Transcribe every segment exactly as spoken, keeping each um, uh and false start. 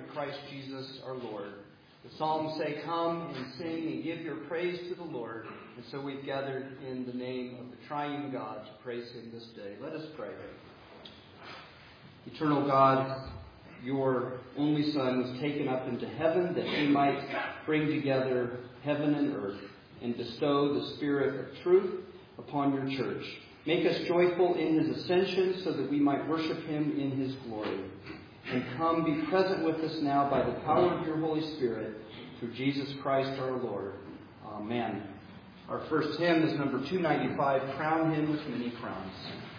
through Christ Jesus our Lord. The Psalms say, come and sing and give your praise to the Lord. And so we've gathered in the name of the triune God to praise him this day. Let us pray. Eternal God, your only Son was taken up into heaven that he might bring together heaven and earth and bestow the Spirit of truth upon your church. Make us joyful in his ascension so that we might worship him in his glory. And come, be present with us now by the power of your Holy Spirit through Jesus Christ our Lord. Amen. Our first hymn is number two ninety-five, Crown Him with Many Crowns.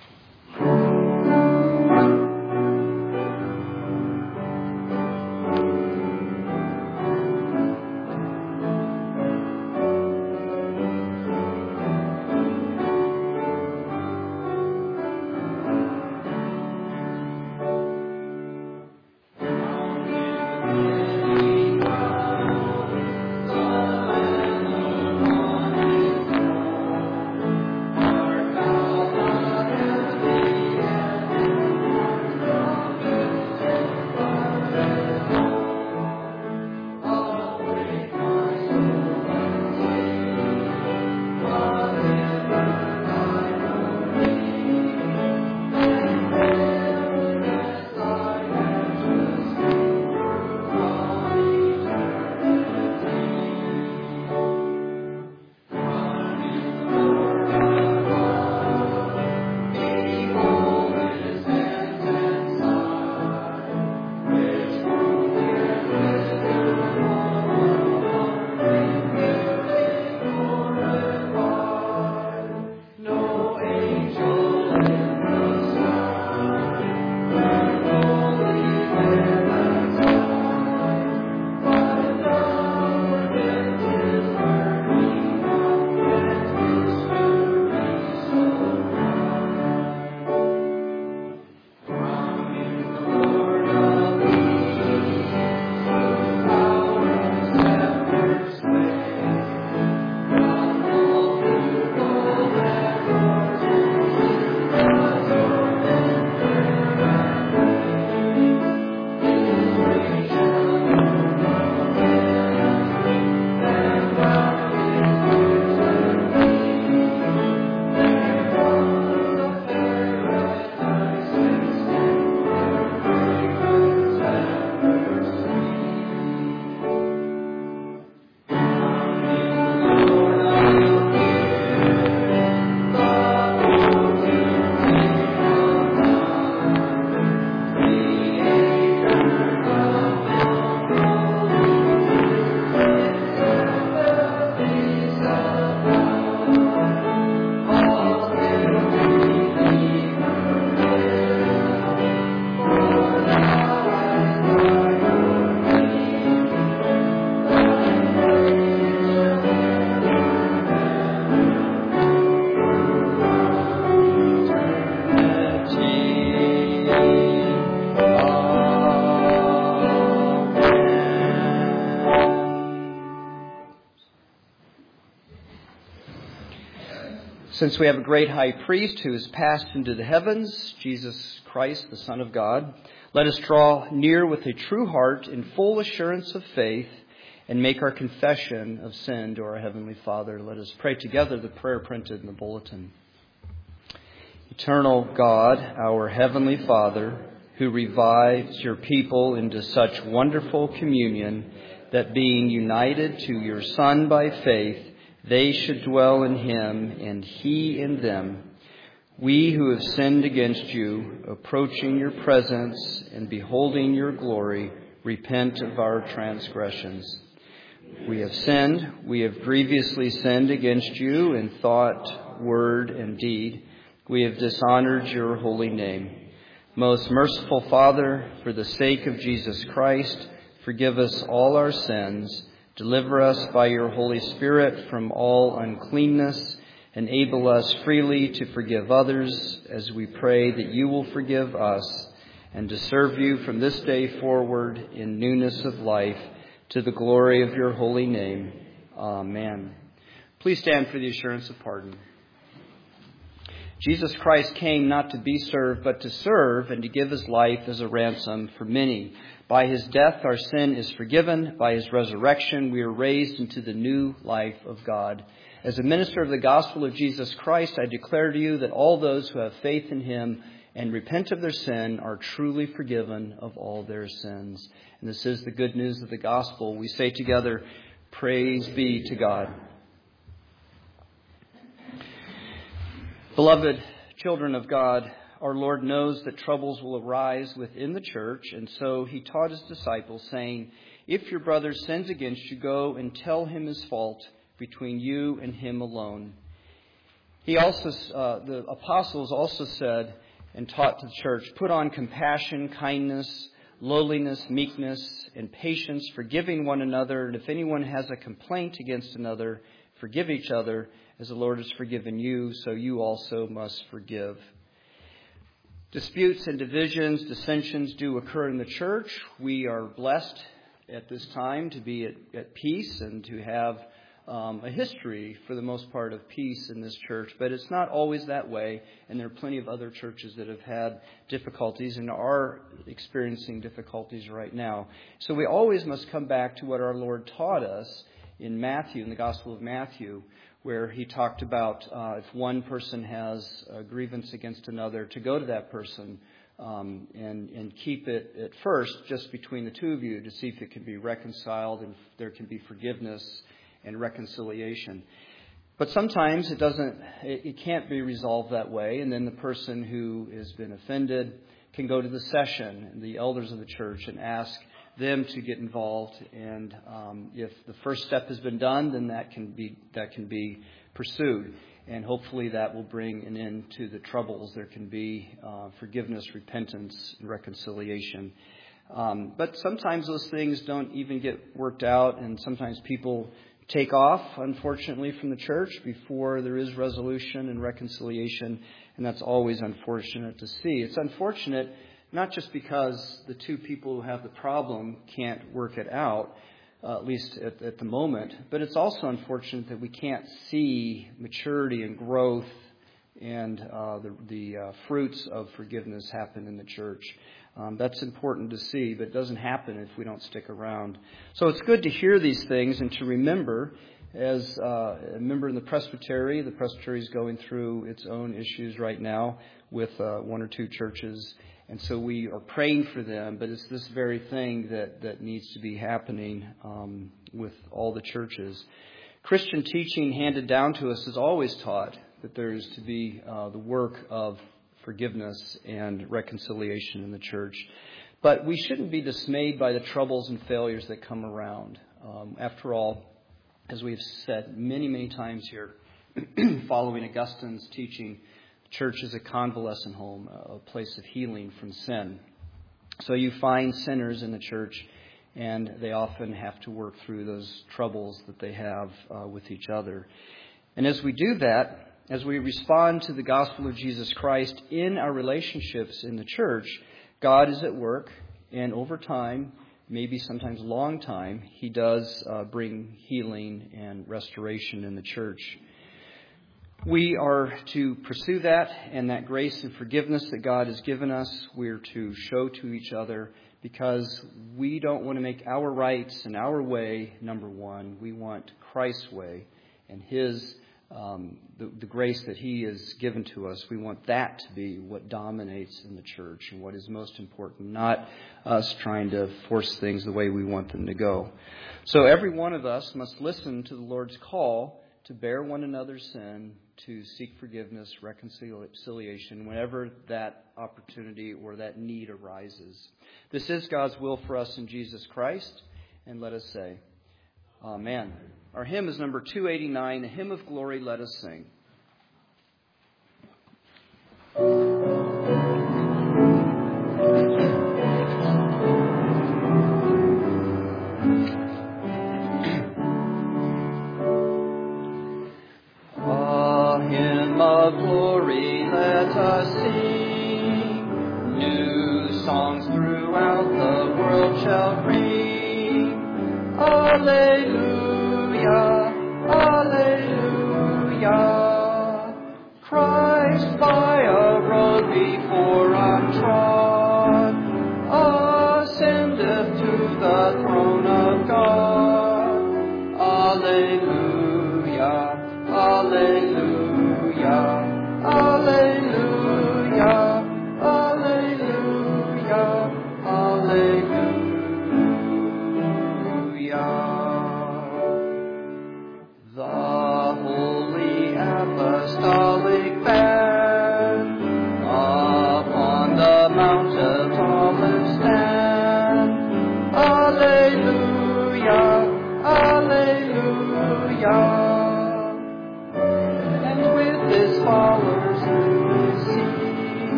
Since we have a great high priest who has passed into the heavens, Jesus Christ, the Son of God, let us draw near with a true heart in full assurance of faith and make our confession of sin to our Heavenly Father. Let us pray together the prayer printed in the bulletin. Eternal God, our Heavenly Father, who revives your people into such wonderful communion that being united to your Son by faith, they should dwell in him and he in them. We who have sinned against you, approaching your presence and beholding your glory, repent of our transgressions. We have sinned, we have grievously sinned against you in thought, word, and deed. We have dishonored your holy name. Most merciful Father, for the sake of Jesus Christ, forgive us all our sins. Deliver us by your Holy Spirit from all uncleanness. Enable us freely to forgive others as we pray that you will forgive us and to serve you from this day forward in newness of life to the glory of your holy name. Amen. Please stand for the assurance of pardon. Jesus Christ came not to be served, but to serve and to give his life as a ransom for many. By his death, our sin is forgiven. By his resurrection, we are raised into the new life of God. As a minister of the gospel of Jesus Christ, I declare to you that all those who have faith in him and repent of their sin are truly forgiven of all their sins. And this is the good news of the gospel. We say together, praise be to God. Beloved children of God, our Lord knows that troubles will arise within the church, and so he taught his disciples, saying, if your brother sins against you, go and tell him his fault between you and him alone. He also, uh, the apostles also said and taught to the church, put on compassion, kindness, lowliness, meekness, and patience, forgiving one another. And if anyone has a complaint against another, forgive each other. As the Lord has forgiven you, so you also must forgive. Disputes and divisions, dissensions do occur in the church. We are blessed at this time to be at, at peace and to have um, a history, for the most part, of peace in this church. But it's not always that way, and there are plenty of other churches that have had difficulties and are experiencing difficulties right now. So we always must come back to what our Lord taught us in Matthew, in the Gospel of Matthew, where he talked about uh, if one person has a grievance against another, to go to that person um, and, and keep it at first just between the two of you to see if it can be reconciled and if there can be forgiveness and reconciliation. But sometimes it doesn't, it, it can't be resolved that way, and then the person who has been offended can go to the session and the elders of the church and ask them to get involved, and um, if the first step has been done, then that can be that can be pursued, and hopefully that will bring an end to the troubles. There can be uh, forgiveness, repentance, and reconciliation. Um, but sometimes those things don't even get worked out, and sometimes people take off, unfortunately, from the church before there is resolution and reconciliation, and that's always unfortunate to see. It's unfortunate not just because the two people who have the problem can't work it out, uh, at least at, at the moment, but it's also unfortunate that we can't see maturity and growth and uh, the, the uh, fruits of forgiveness happen in the church. Um, that's important to see, but it doesn't happen if we don't stick around. So it's good to hear these things and to remember. As uh, a member in the presbytery, the presbytery is going through its own issues right now with uh, one or two churches. And so we are praying for them, but it's this very thing that, that needs to be happening um, with all the churches. Christian teaching handed down to us is always taught that there is to be uh, the work of forgiveness and reconciliation in the church. But we shouldn't be dismayed by the troubles and failures that come around. Um, after all, as we've said many, many times here, following Augustine's teaching, church is a convalescent home, a place of healing from sin. So you find sinners in the church, and they often have to work through those troubles that they have uh, with each other. And as we do that, as we respond to the gospel of Jesus Christ in our relationships in the church, God is at work, and over time, maybe sometimes a long time, he does uh, bring healing and restoration in the church. We are to pursue that, and that grace and forgiveness that God has given us, we're to show to each other, because we don't want to make our rights and our way number one. We want Christ's way and his um, the, the grace that he has given to us. We want that to be what dominates in the church and what is most important, not us trying to force things the way we want them to go. So every one of us must listen to the Lord's call to bear one another's sin, to seek forgiveness, reconciliation, whenever that opportunity or that need arises. This is God's will for us in Jesus Christ, and let us say, Amen. Our hymn is number two eighty-nine, A Hymn of Glory, Let Us Sing. Of glory, let us sing. New songs throughout the world shall ring. Alleluia, alleluia. Christ by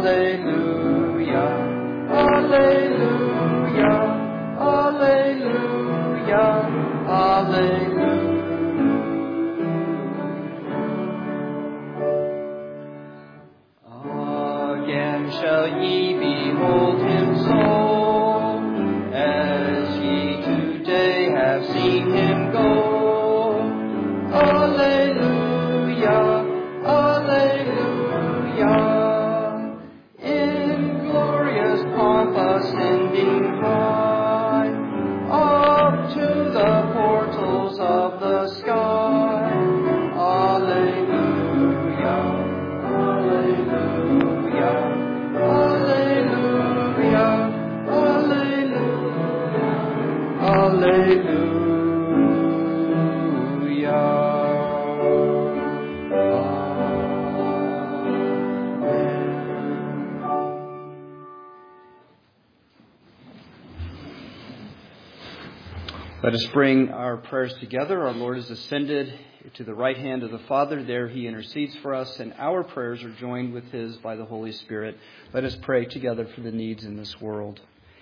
Alleluia, Alleluia, Alleluia, Alleluia. Again shall ye behold him so, as ye today have seen him go. Alleluia, Alleluia, in glorious pomp ascending high, up to the portals of the sky. Alleluia, Alleluia, Alleluia, Alleluia, Alleluia. Let us bring our prayers together. Our Lord has ascended to the right hand of the Father. There he intercedes for us, and our prayers are joined with his by the Holy Spirit. Let us pray together for the needs in this world.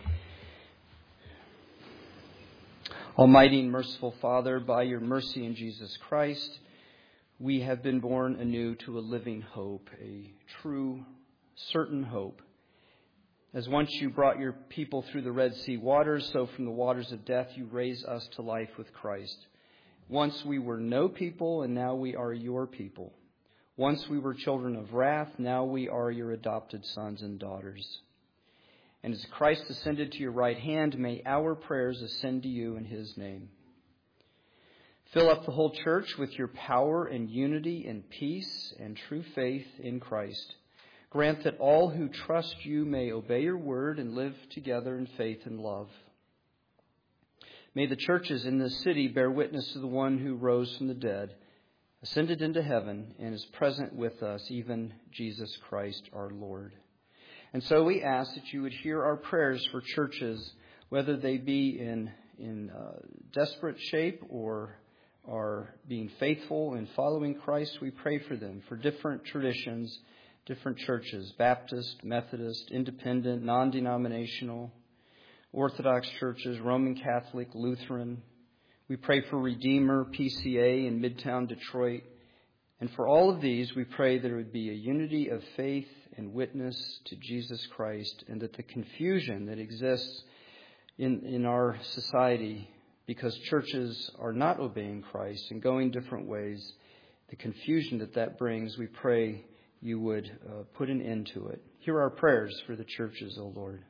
Almighty and merciful Father, by your mercy in Jesus Christ, we have been born anew to a living hope, a true, certain hope. As once you brought your people through the Red Sea waters, so from the waters of death you raise us to life with Christ. Once we were no people, and now we are your people. Once we were children of wrath, now we are your adopted sons and daughters. And as Christ ascended to your right hand, may our prayers ascend to you in his name. Fill up the whole church with your power and unity and peace and true faith in Christ. Grant that all who trust you may obey your word and live together in faith and love. May the churches in this city bear witness to the one who rose from the dead, ascended into heaven, and is present with us, even Jesus Christ our Lord. And so we ask that you would hear our prayers for churches, whether they be in, in uh, desperate shape or are being faithful in following Christ. We pray for them, for different traditions, different churches, Baptist, Methodist, Independent, non-denominational, Orthodox churches, Roman Catholic, Lutheran. We pray for Redeemer, P C A in Midtown Detroit. And for all of these, we pray there would be a unity of faith and witness to Jesus Christ, and that the confusion that exists in, in our society because churches are not obeying Christ and going different ways, the confusion that that brings, we pray you would uh, put an end to it. Hear our prayers for the churches, O Lord.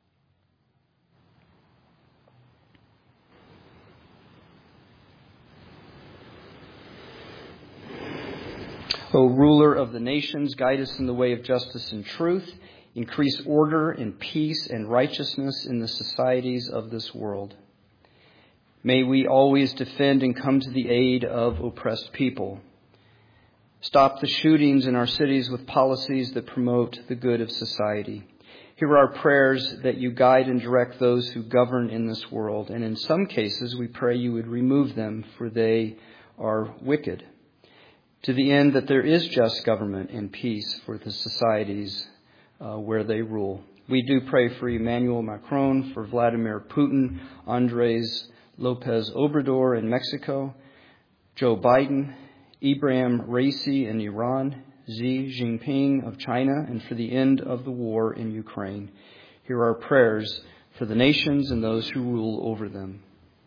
O ruler of the nations, guide us in the way of justice and truth. Increase order and peace and righteousness in the societies of this world. May we always defend and come to the aid of oppressed people. Stop the shootings in our cities with policies that promote the good of society. Hear our prayers that you guide and direct those who govern in this world. And in some cases, we pray you would remove them, for they are wicked. To the end that there is just government and peace for the societies uh, where they rule. We do pray for Emmanuel Macron, for Vladimir Putin, Andres Lopez Obrador in Mexico, Joe Biden, Ibrahim Raisi in Iran, Xi Jinping of China, and for the end of the war in Ukraine. Hear our prayers for the nations and those who rule over them.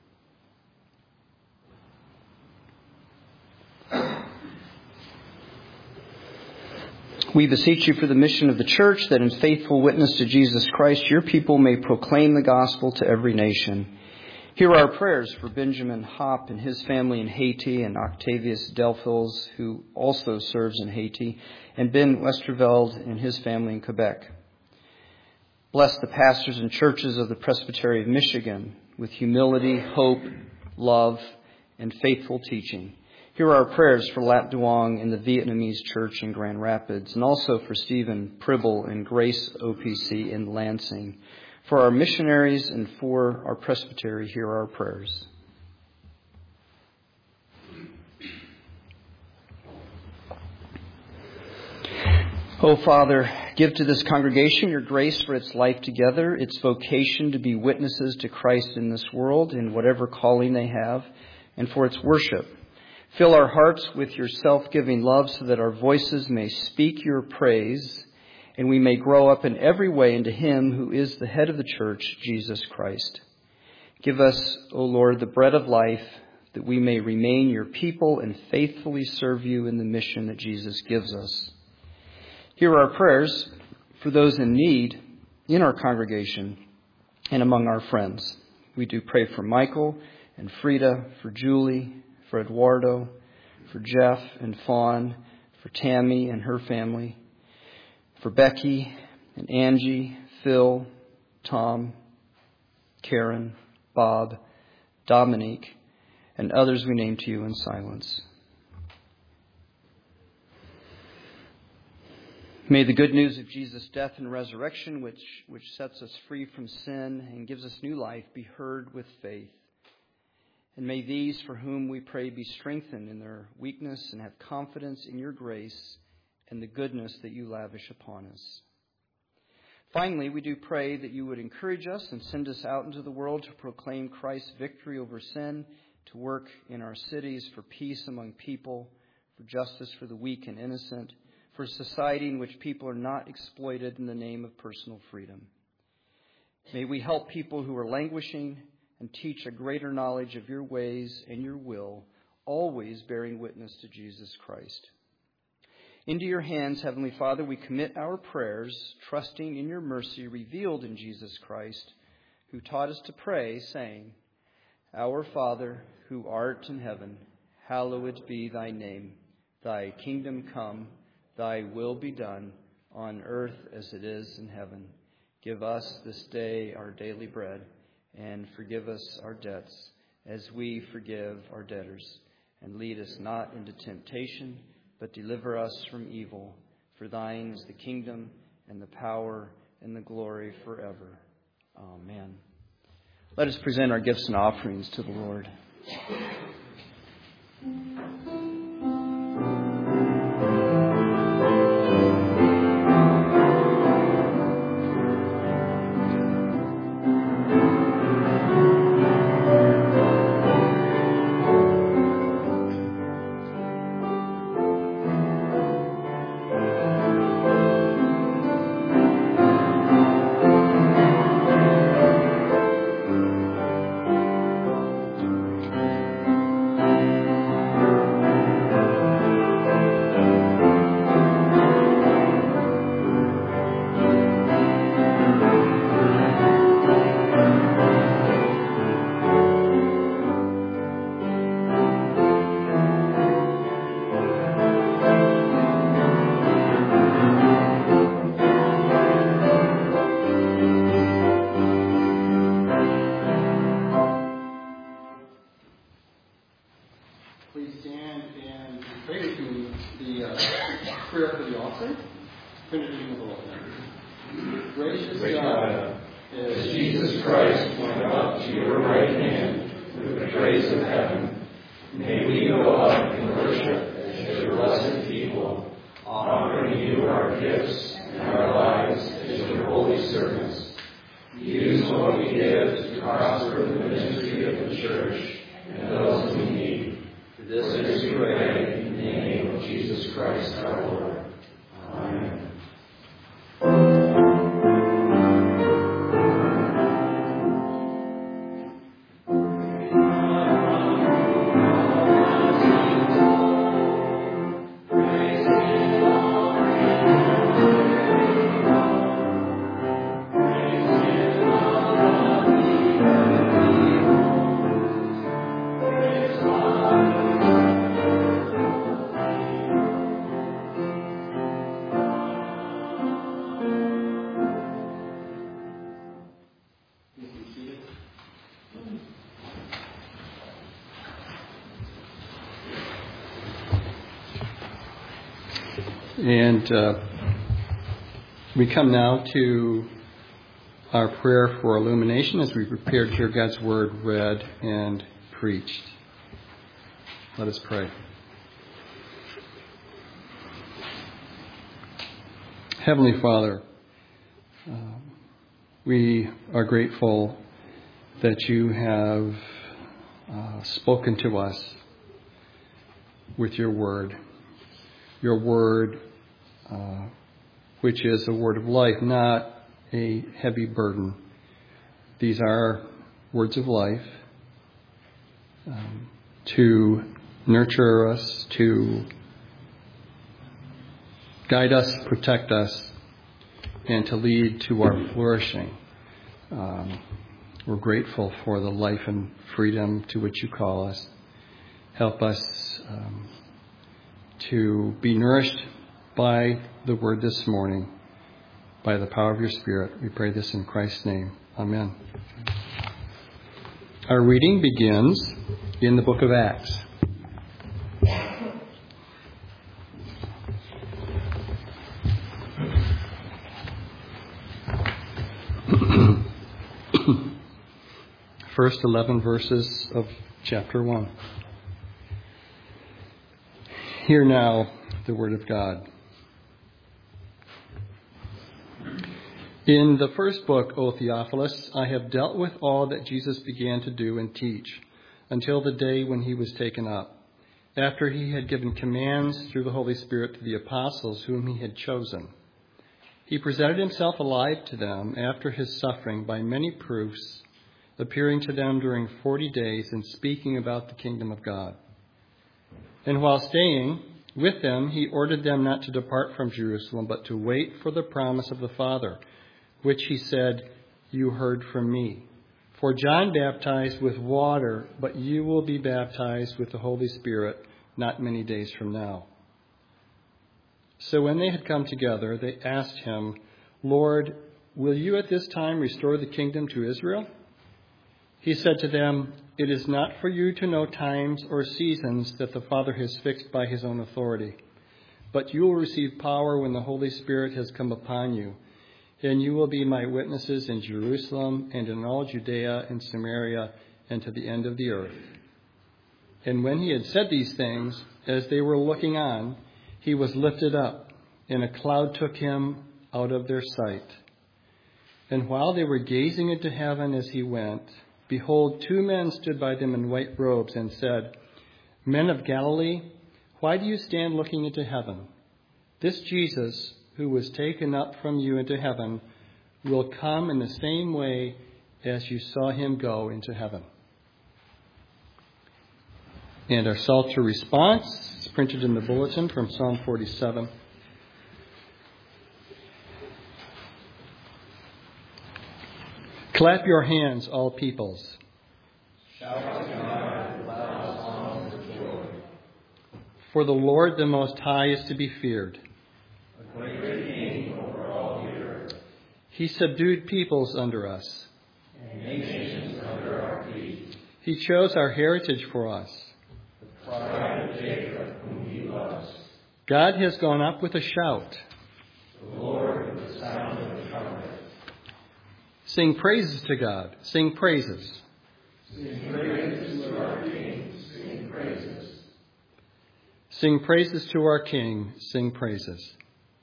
We beseech you for the mission of the church, that in faithful witness to Jesus Christ, your people may proclaim the gospel to every nation. Hear our prayers for Benjamin Hopp and his family in Haiti, and Octavius Delphils, who also serves in Haiti, and Ben Westerveld and his family in Quebec. Bless the pastors and churches of the Presbytery of Michigan with humility, hope, love, and faithful teaching. Hear our prayers for Lat Duong and the Vietnamese church in Grand Rapids, and also for Stephen Pribble and Grace O P C in Lansing. For our missionaries and for our presbytery, hear our prayers. Oh, Father, give to this congregation your grace for its life together, its vocation to be witnesses to Christ in this world in whatever calling they have, and for its worship. Fill our hearts with your self-giving love so that our voices may speak your praise and we may grow up in every way into him who is the head of the church, Jesus Christ. Give us, O Lord, the bread of life that we may remain your people and faithfully serve you in the mission that Jesus gives us. Hear our prayers for those in need in our congregation and among our friends. We do pray for Michael and Frida, for Julie, for Eduardo, for Jeff and Fawn, for Tammy and her family, for Becky and Angie, Phil, Tom, Karen, Bob, Dominique, and others we name to you in silence. May the good news of Jesus' death and resurrection, which, which sets us free from sin and gives us new life, be heard with faith. And may these for whom we pray be strengthened in their weakness and have confidence in your grace and the goodness that you lavish upon us. Finally, we do pray that you would encourage us and send us out into the world to proclaim Christ's victory over sin, to work in our cities for peace among people, for justice for the weak and innocent, for a society in which people are not exploited in the name of personal freedom. May we help people who are languishing and teach a greater knowledge of your ways and your will, always bearing witness to Jesus Christ. Into your hands, Heavenly Father, we commit our prayers, trusting in your mercy revealed in Jesus Christ, who taught us to pray, saying, Our Father, who art in heaven, hallowed be thy name. Thy kingdom come. Thy will be done on earth as it is in heaven. Give us this day our daily bread, and forgive us our debts as we forgive our debtors. And lead us not into temptation, but deliver us from evil. For thine is the kingdom and the power and the glory forever. Amen. Let us present our gifts and offerings to the Lord. And uh, we come now to our prayer for illumination as we prepare to hear God's word read and preached. Let us pray. Heavenly Father, uh, we are grateful that you have uh, spoken to us with your word. Your word, uh, which is a word of life, not a heavy burden. These are words of life um, to nurture us, to guide us, protect us, and to lead to our flourishing. Um, we're grateful for the life and freedom to which you call us. Help us um, to be nourished by the word this morning, by the power of your Spirit. We pray this in Christ's name. Amen. Our reading begins in the book of Acts. First eleven verses of chapter one. Hear now the word of God. In the first book, O Theophilus, I have dealt with all that Jesus began to do and teach until the day when he was taken up, after he had given commands through the Holy Spirit to the apostles whom he had chosen. He presented himself alive to them after his suffering by many proofs, appearing to them during forty days and speaking about the kingdom of God. And while staying with them, he ordered them not to depart from Jerusalem, but to wait for the promise of the Father, which he said, you heard from me. For John baptized with water, but you will be baptized with the Holy Spirit not many days from now. So when they had come together, they asked him, Lord, will you at this time restore the kingdom to Israel? He said to them, it is not for you to know times or seasons that the Father has fixed by his own authority, but you will receive power when the Holy Spirit has come upon you, and you will be my witnesses in Jerusalem and in all Judea and Samaria and to the end of the earth. And when he had said these things, as they were looking on, he was lifted up, and a cloud took him out of their sight. And while they were gazing into heaven as he went, behold, two men stood by them in white robes and said, Men of Galilee, why do you stand looking into heaven? This Jesus, who was taken up from you into heaven, will come in the same way as you saw him go into heaven. And our Psalter response is printed in the bulletin from Psalm forty-seven. Clap your hands, all peoples. Shout to God with loud songs of joy. For the Lord the Most High is to be feared. A great King over all the earth. He subdued peoples under us. And nations under our feet. He chose our heritage for us. The pride of Jacob whom he loves. God has gone up with a shout. The Lord with the sound of the trumpet. Sing praises to God. Sing praises. Sing praises to our King. Sing praises. Sing praises to our King. Sing praises.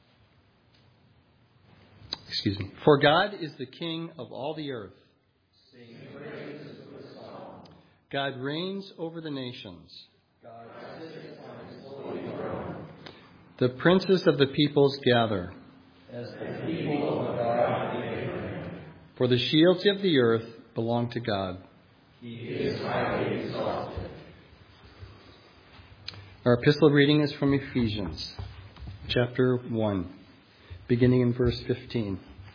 Excuse me. For God is the King of all the earth. Sing praises with song. God reigns over the nations. God sits on his holy throne. The princes of the peoples gather. As the people of God of Abraham. For the shields of the earth belong to God. He is highly exalted. Our epistle reading is from Ephesians, chapter one, beginning in verse fifteen.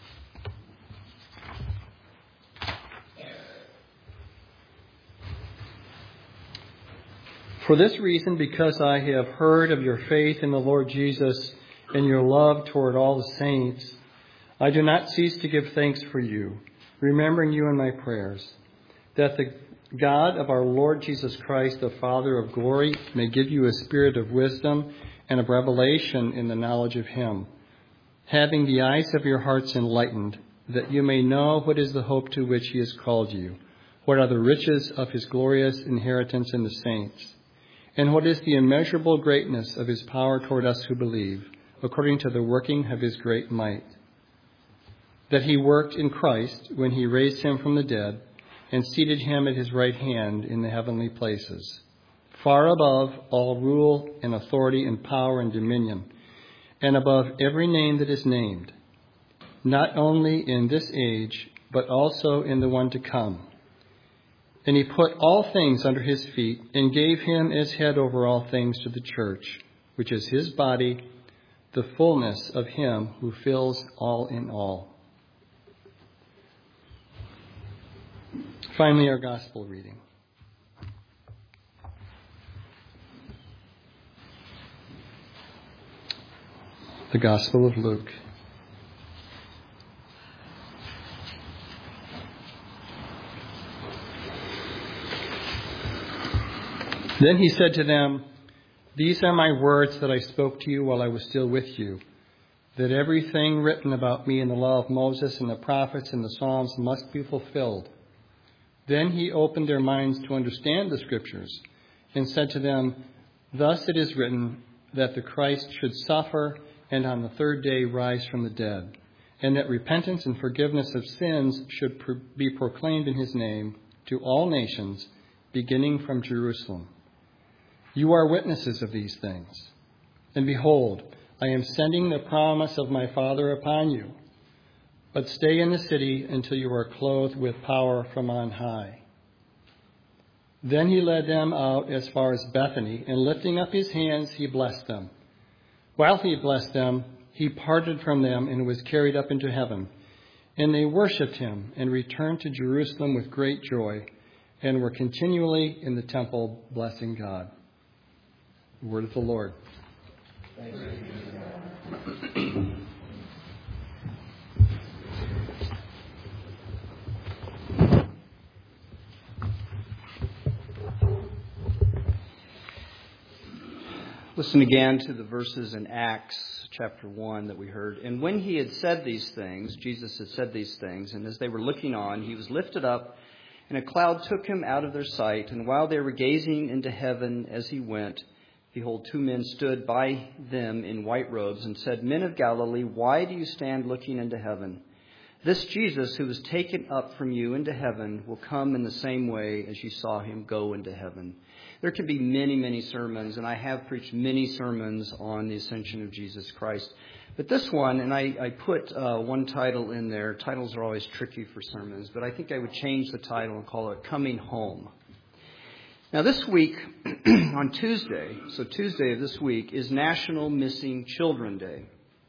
For this reason, because I have heard of your faith in the Lord Jesus and your love toward all the saints, I do not cease to give thanks for you, remembering you in my prayers, that the God of our Lord Jesus Christ, the Father of glory, may give you a spirit of wisdom and of revelation in the knowledge of him, having the eyes of your hearts enlightened, that you may know what is the hope to which he has called you, what are the riches of his glorious inheritance in the saints, and what is the immeasurable greatness of his power toward us who believe, according to the working of his great might, that he worked in Christ when he raised him from the dead and seated him at his right hand in the heavenly places, far above all rule and authority and power and dominion, and above every name that is named, not only in this age, but also in the one to come. And he put all things under his feet and gave him as head over all things to the church, which is his body, the fullness of him who fills all in all. Finally, our gospel reading. The Gospel of Luke. Then he said to them, "These are my words that I spoke to you while I was still with you, that everything written about me in the law of Moses and the prophets and the Psalms must be fulfilled." Then he opened their minds to understand the Scriptures and said to them, "Thus it is written that the Christ should suffer and on the third day rise from the dead, and that repentance and forgiveness of sins should pro- be proclaimed in his name to all nations, beginning from Jerusalem. You are witnesses of these things. And behold, I am sending the promise of my Father upon you. But stay in the city until you are clothed with power from on high." Then he led them out as far as Bethany, and lifting up his hands, he blessed them. While he blessed them, he parted from them and was carried up into heaven. And they worshipped him and returned to Jerusalem with great joy, and were continually in the temple blessing God. The word of the Lord. Thanks be to God. Listen again to the verses in Acts chapter one that we heard. And when he had said these things, Jesus had said these things, and as they were looking on, he was lifted up, and a cloud took him out of their sight. And while they were gazing into heaven as he went, behold, two men stood by them in white robes and said, "Men of Galilee, why do you stand looking into heaven? This Jesus who was taken up from you into heaven will come in the same way as you saw him go into heaven." There could be many, many sermons, and I have preached many sermons on the ascension of Jesus Christ. But this one, and I, I put uh, one title in there. Titles are always tricky for sermons, but I think I would change the title and call it Coming Home. Now this week, on Tuesday, so Tuesday of this week, is National Missing Children Day.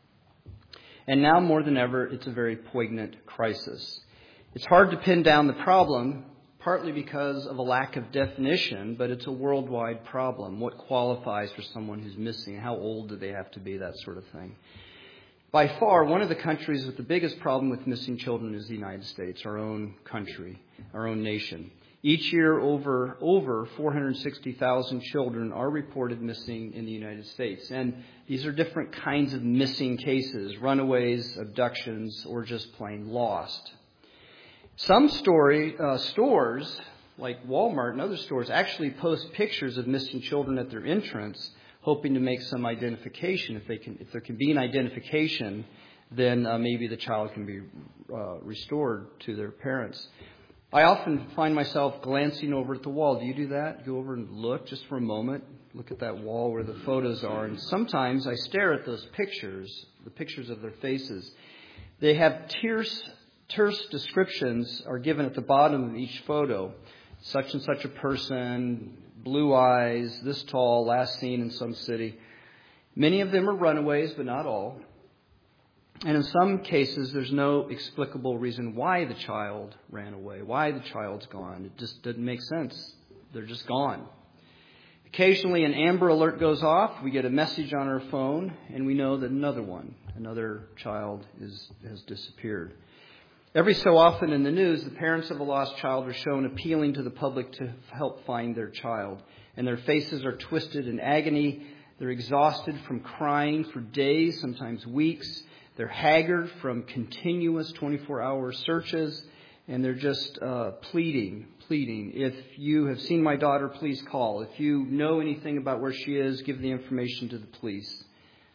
And now more than ever, it's a very poignant crisis. It's hard to pin down the problem, partly because of a lack of definition, but it's a worldwide problem. What qualifies for someone who's missing? How old do they have to be? That sort of thing. By far, one of the countries with the biggest problem with missing children is the United States, our own country, our own nation. Each year, over over four hundred sixty thousand children are reported missing in the United States. And these are different kinds of missing cases, runaways, abductions, or just plain lost. Some story uh, stores, like Walmart and other stores, actually post pictures of missing children at their entrance, hoping to make some identification. If they can, if there can be an identification, then uh, maybe the child can be uh, restored to their parents. I often find myself glancing over at the wall. Do you do that? Go over and look just for a moment. Look at that wall where the photos are. And sometimes I stare at those pictures, the pictures of their faces. They have terse, terse descriptions are given at the bottom of each photo. Such and such a person, blue eyes, this tall, last seen in some city. Many of them are runaways, but not all. And in some cases, there's no explicable reason why the child ran away, why the child's gone. It just doesn't make sense. They're just gone. Occasionally, an Amber Alert goes off. We get a message on our phone, and we know that another one, another child is, has disappeared. Every so often in the news, the parents of a lost child are shown appealing to the public to help find their child. And their faces are twisted in agony. They're exhausted from crying for days, sometimes weeks. They're haggard from continuous twenty-four hour searches, and they're just uh, pleading, pleading. If you have seen my daughter, please call. If you know anything about where she is, give the information to the police.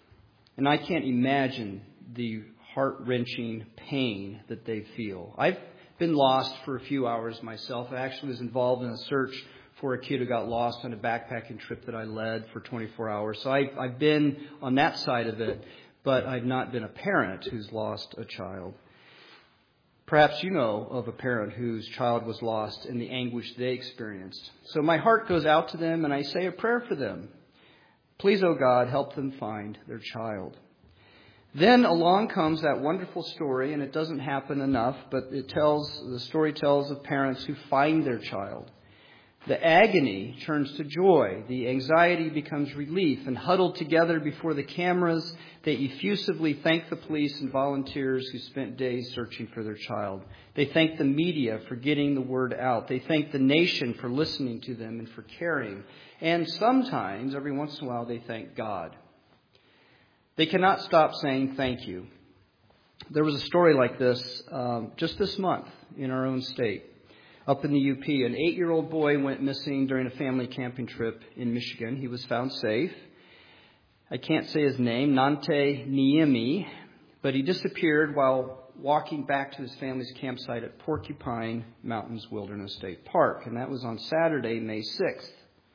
And I can't imagine the heart-wrenching pain that they feel. I've been lost for a few hours myself. I actually was involved in a search for a kid who got lost on a backpacking trip that I led for twenty-four hours. So I, I've been on that side of it, but I've not been a parent who's lost a child. Perhaps you know of a parent whose child was lost and the anguish they experienced. So my heart goes out to them, and I say a prayer for them. Please, O God, help them find their child. Then along comes that wonderful story, and it doesn't happen enough, but it tells, the story tells of parents who find their child. The agony turns to joy. The anxiety becomes relief. And huddled together before the cameras, they effusively thank the police and volunteers who spent days searching for their child. They thank the media for getting the word out. They thank the nation for listening to them and for caring. And sometimes, every once in a while, they thank God. They cannot stop saying thank you. There was a story like this um, just this month in our own state. Up in the U P, an eight-year-old boy went missing during a family camping trip in Michigan. He was found safe. I can't say his name, Nante Niemi, but he disappeared while walking back to his family's campsite at Porcupine Mountains Wilderness State Park, and that was on Saturday, May sixth.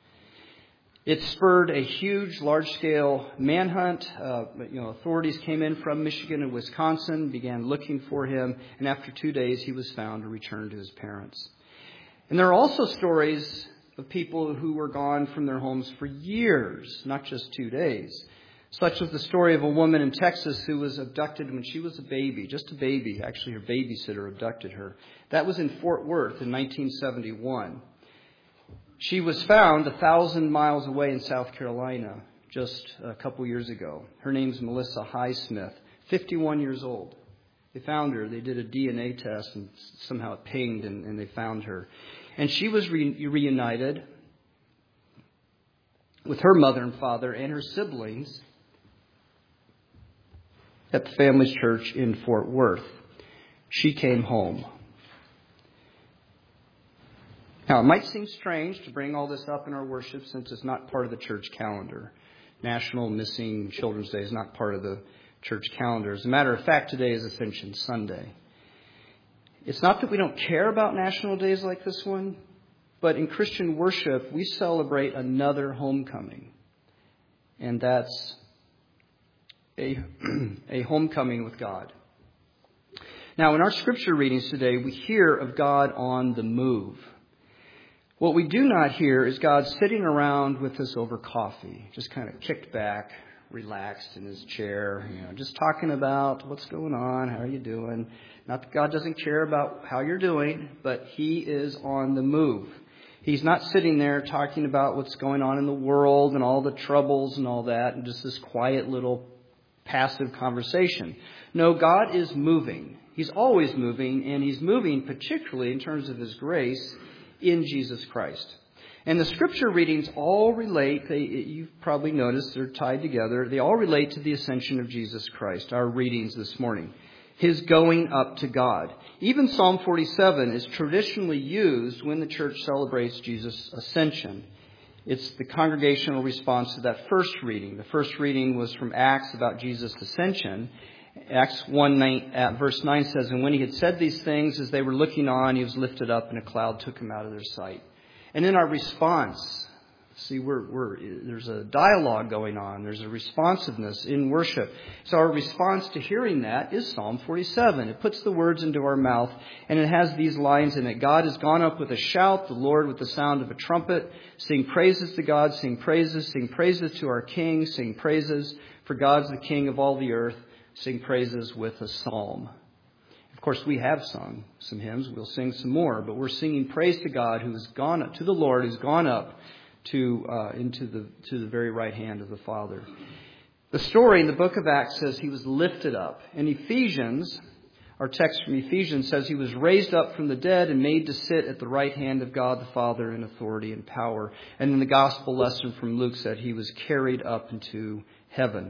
It spurred a huge, large-scale manhunt. Uh, you know, authorities came in from Michigan and Wisconsin, began looking for him, and after two days, he was found and returned to his parents. And there are also stories of people who were gone from their homes for years, not just two days. Such was the story of a woman in Texas who was abducted when she was a baby, just a baby. Actually, her babysitter abducted her. That was in Fort Worth in nineteen seventy-one. She was found a thousand miles away in South Carolina just a couple years ago. Her name's Melissa Highsmith, fifty-one years old. They found her. They did a D N A test, and somehow it pinged, and, and they found her. And she was re- reunited with her mother and father and her siblings at the family's church in Fort Worth. She came home. Now, it might seem strange to bring all this up in our worship since it's not part of the church calendar. National Missing Children's Day is not part of the church calendar. As a matter of fact, today is Ascension Sunday. It's not that we don't care about national days like this one, but in Christian worship, we celebrate another homecoming. And that's a, a homecoming with God. Now, in our scripture readings today, we hear of God on the move. What we do not hear is God sitting around with us over coffee, just kind of kicked back, relaxed in his chair, you know, just talking about what's going on, how are you doing. Not that God doesn't care about how you're doing, but he is on the move. He's not sitting there talking about what's going on in the world and all the troubles and all that, and just this quiet little passive conversation. No, God is moving. He's always moving, and he's moving particularly in terms of his grace in Jesus Christ. And the scripture readings all relate, they, you've probably noticed they're tied together, they all relate to the ascension of Jesus Christ, our readings this morning. His going up to God. Even Psalm forty-seven is traditionally used when the church celebrates Jesus' ascension. It's the congregational response to that first reading. The first reading was from Acts about Jesus' ascension. Acts one, nine, at verse nine says, "And when he had said these things, as they were looking on, he was lifted up, and a cloud took him out of their sight." And in our response, see, we're, we're, there's a dialogue going on. There's a responsiveness in worship. So our response to hearing that is Psalm forty-seven. It puts the words into our mouth, and it has these lines in it. God has gone up with a shout, the Lord with the sound of a trumpet. Sing praises to God, sing praises, sing praises to our King, sing praises, for God's the King of all the earth. Sing praises with a psalm. Of course, we have sung some hymns. We'll sing some more, but we're singing praise to God, who has gone up, to the Lord, who's gone up to uh, into the to the very right hand of the Father. The story in the book of Acts says he was lifted up. In Ephesians, our text from Ephesians says he was raised up from the dead and made to sit at the right hand of God the Father in authority and power. And then the gospel lesson from Luke said he was carried up into heaven.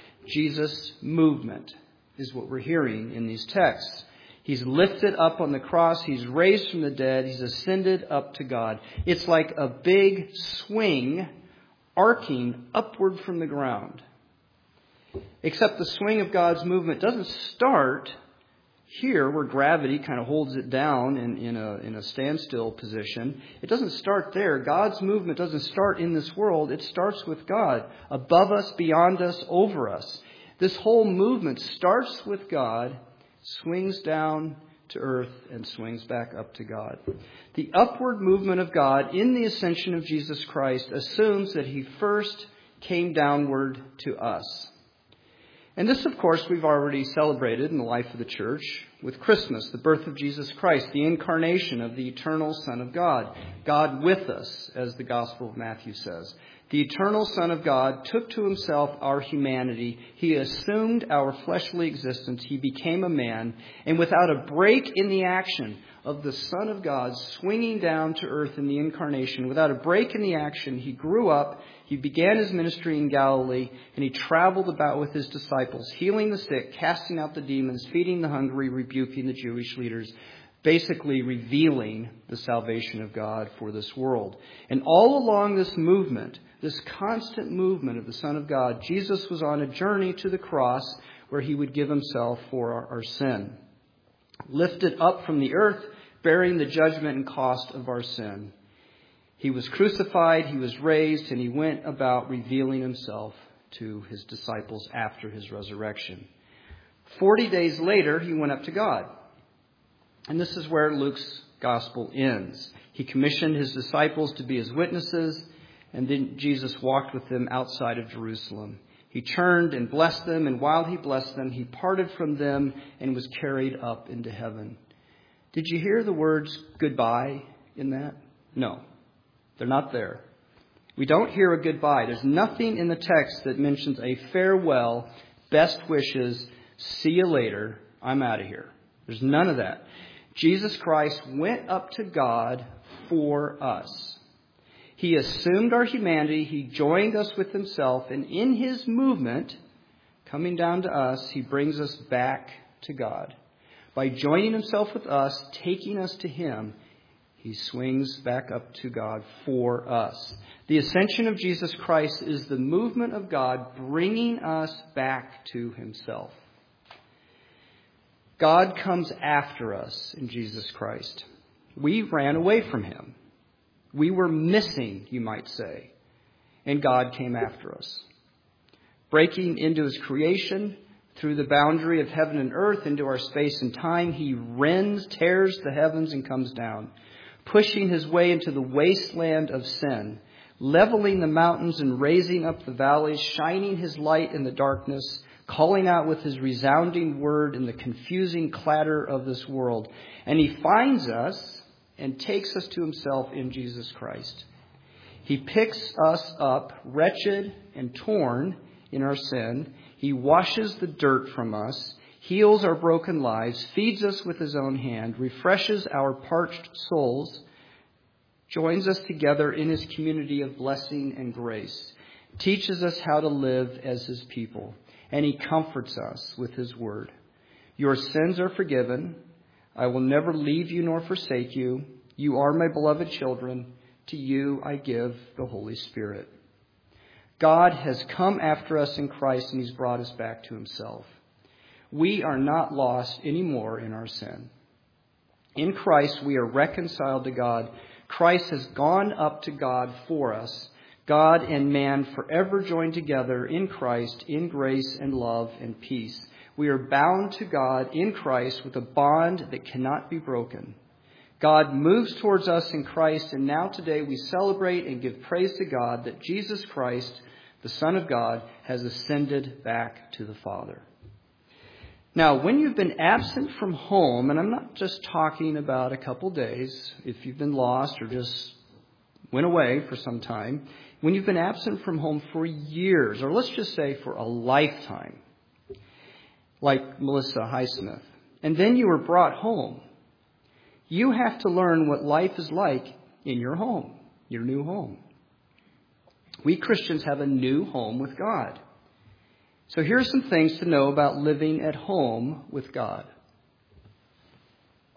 Jesus' movement is what we're hearing in these texts. He's lifted up on the cross. He's raised from the dead. He's ascended up to God. It's like a big swing arcing upward from the ground. Except the swing of God's movement doesn't start here where gravity kind of holds it down in, in, a, in a standstill position. It doesn't start there. God's movement doesn't start in this world. It starts with God, above us, beyond us, over us. This whole movement starts with God, swings down to earth, and swings back up to God. The upward movement of God in the ascension of Jesus Christ assumes that he first came downward to us. And this, of course, we've already celebrated in the life of the church with Christmas, the birth of Jesus Christ, the incarnation of the eternal Son of God, God with us, as the Gospel of Matthew says. The eternal Son of God took to himself our humanity. He assumed our fleshly existence. He became a man. And without a break in the action of the Son of God swinging down to earth in the incarnation, without a break in the action, he grew up. He began his ministry in Galilee, and he traveled about with his disciples, healing the sick, casting out the demons, feeding the hungry, rebuking the Jewish leaders, basically revealing the salvation of God for this world. And all along this movement, this constant movement of the Son of God, Jesus was on a journey to the cross where he would give himself for our, our sin. Lifted up from the earth, bearing the judgment and cost of our sin. He was crucified, he was raised, and he went about revealing himself to his disciples after his resurrection. Forty days later, he went up to God. And this is where Luke's gospel ends. He commissioned his disciples to be his witnesses, and then Jesus walked with them outside of Jerusalem. He turned and blessed them, and while he blessed them, he parted from them and was carried up into heaven. Did you hear the words goodbye in that? No, they're not there. We don't hear a goodbye. There's nothing in the text that mentions a farewell, best wishes, see you later, I'm out of here. There's none of that. Jesus Christ went up to God for us. He assumed our humanity. He joined us with himself. And in his movement, coming down to us, he brings us back to God. By joining himself with us, taking us to him, he swings back up to God for us. The ascension of Jesus Christ is the movement of God bringing us back to himself. God comes after us in Jesus Christ. We ran away from him. We were missing, you might say, and God came after us. Breaking into his creation through the boundary of heaven and earth into our space and time, he rends, tears the heavens and comes down, pushing his way into the wasteland of sin, leveling the mountains and raising up the valleys, shining his light in the darkness, calling out with his resounding word in the confusing clatter of this world. And he finds us and takes us to himself in Jesus Christ. He picks us up, wretched and torn in our sin. He washes the dirt from us, heals our broken lives, feeds us with his own hand, refreshes our parched souls, joins us together in his community of blessing and grace, teaches us how to live as his people, and he comforts us with his word. Your sins are forgiven. I will never leave you nor forsake you. You are my beloved children. To you I give the Holy Spirit. God has come after us in Christ, and he's brought us back to himself. We are not lost anymore in our sin. In Christ, we are reconciled to God. Christ has gone up to God for us. God and man forever joined together in Christ, in grace and love and peace. We are bound to God in Christ with a bond that cannot be broken. God moves towards us in Christ, and now today we celebrate and give praise to God that Jesus Christ, the Son of God, has ascended back to the Father. Now, when you've been absent from home, and I'm not just talking about a couple days, if you've been lost or just went away for some time, when you've been absent from home for years, or let's just say for a lifetime, like Melissa Highsmith, and then you were brought home, you have to learn what life is like in your home, your new home. We Christians have a new home with God. So here are some things to know about living at home with God.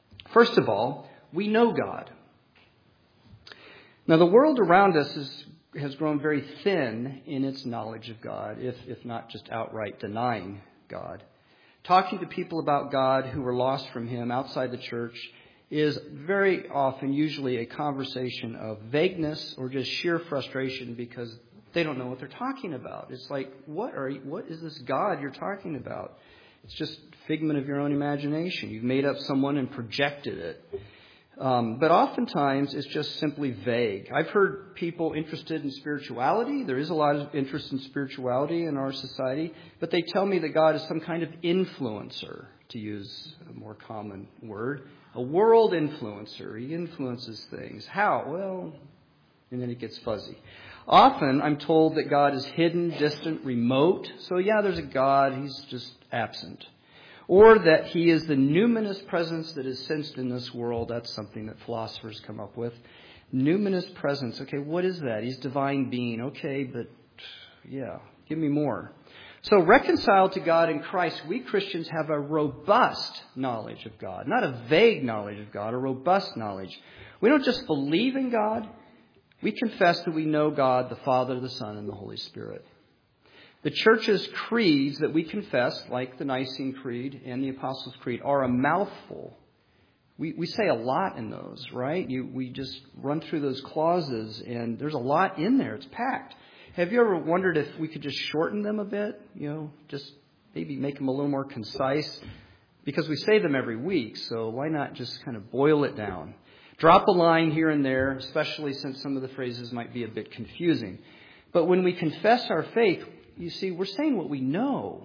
First of all, we know God. Now, the world around us is has grown very thin in its knowledge of God, if, if not just outright denying God. Talking to people about God who were lost from Him outside the church is very often usually a conversation of vagueness or just sheer frustration because they don't know what they're talking about. It's like, what are you, what is this God you're talking about? It's just figment of your own imagination. You've made up someone and projected it. Um, but oftentimes it's just simply vague. I've heard people interested in spirituality. There is a lot of interest in spirituality in our society, but they tell me that God is some kind of influencer, to use a more common word. A world influencer. He influences things. How? Well, and then it gets fuzzy. Often I'm told that God is hidden, distant, remote. So yeah, there's a God. He's just absent. Or that He is the numinous presence that is sensed in this world. That's something that philosophers come up with. Numinous presence. Okay, what is that? He's divine being. Okay, but yeah, give me more. So reconciled to God in Christ, we Christians have a robust knowledge of God. Not a vague knowledge of God, a robust knowledge. We don't just believe in God. We confess that we know God, the Father, the Son, and the Holy Spirit. The church's creeds that we confess, like the Nicene Creed and the Apostles' Creed, are a mouthful. We we say a lot in those, right? You, we just run through those clauses, and there's a lot in there. It's packed. Have you ever wondered if we could just shorten them a bit? You know, just maybe make them a little more concise? Because we say them every week, so why not just kind of boil it down? Drop a line here and there, especially since some of the phrases might be a bit confusing. But when we confess our faith, you see, we're saying what we know,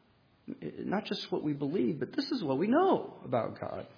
not just what we believe, but this is what we know about God.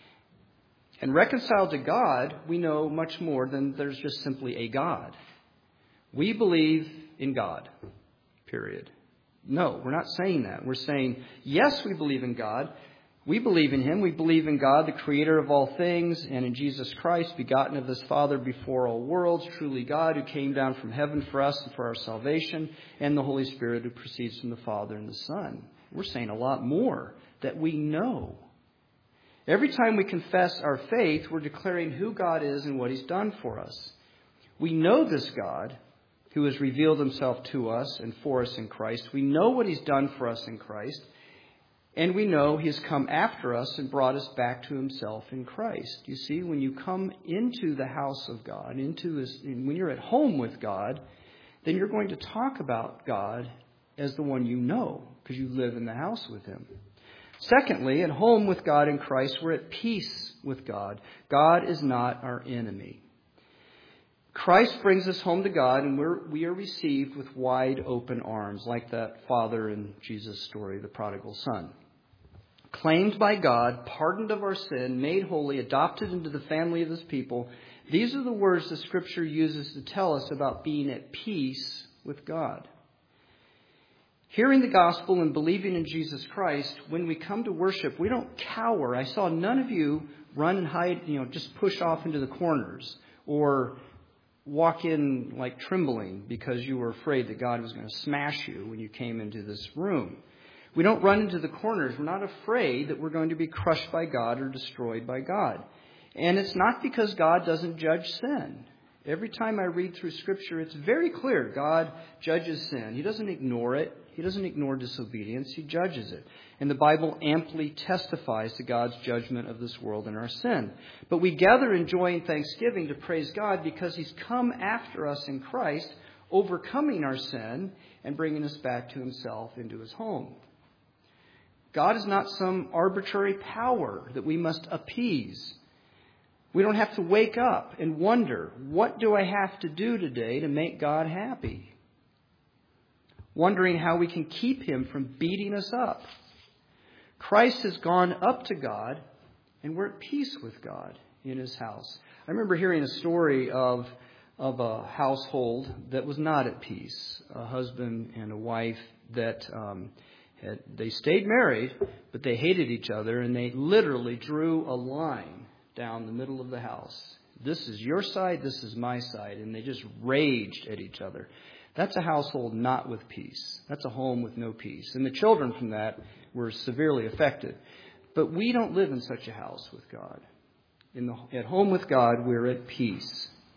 And reconciled to God, we know much more than there's just simply a God. We believe in God, period. No, we're not saying that. We're saying, yes, we believe in God. We believe in Him. We believe in God, the creator of all things, and in Jesus Christ, begotten of His Father before all worlds, truly God, who came down from heaven for us and for our salvation, and the Holy Spirit who proceeds from the Father and the Son. We're saying a lot more that we know. Every time we confess our faith, we're declaring who God is and what He's done for us. We know this God who has revealed Himself to us and for us in Christ. We know what He's done for us in Christ. And we know He has come after us and brought us back to Himself in Christ. You see, when you come into the house of God, into His, when you're at home with God, then you're going to talk about God as the one you know, because you live in the house with Him. Secondly, at home with God in Christ, we're at peace with God. God is not our enemy. Christ brings us home to God, and we're, we are received with wide open arms, like that father in Jesus' story, the prodigal son. Claimed by God, pardoned of our sin, made holy, adopted into the family of His people. These are the words the Scripture uses to tell us about being at peace with God. Hearing the gospel and believing in Jesus Christ, when we come to worship, we don't cower. I saw none of you run and hide, you know, just push off into the corners or walk in like trembling because you were afraid that God was going to smash you when you came into this room. We don't run into the corners. We're not afraid that we're going to be crushed by God or destroyed by God. And it's not because God doesn't judge sin. Every time I read through Scripture, it's very clear God judges sin. He doesn't ignore it. He doesn't ignore disobedience. He judges it. And the Bible amply testifies to God's judgment of this world and our sin. But we gather in joy and thanksgiving to praise God because He's come after us in Christ, overcoming our sin and bringing us back to Himself into His home. God is not some arbitrary power that we must appease. We don't have to wake up and wonder, what do I have to do today to make God happy? Wondering how we can keep Him from beating us up. Christ has gone up to God, and we're at peace with God in His house. I remember hearing a story of, of a household that was not at peace. A husband and a wife that um, had, they stayed married, but they hated each other, and they literally drew a line down the middle of the house. This is your side, this is my side. And they just raged at each other. That's a household not with peace. That's a home with no peace. And the children from that were severely affected. But we don't live in such a house with God. In the, at home with God, we're at peace.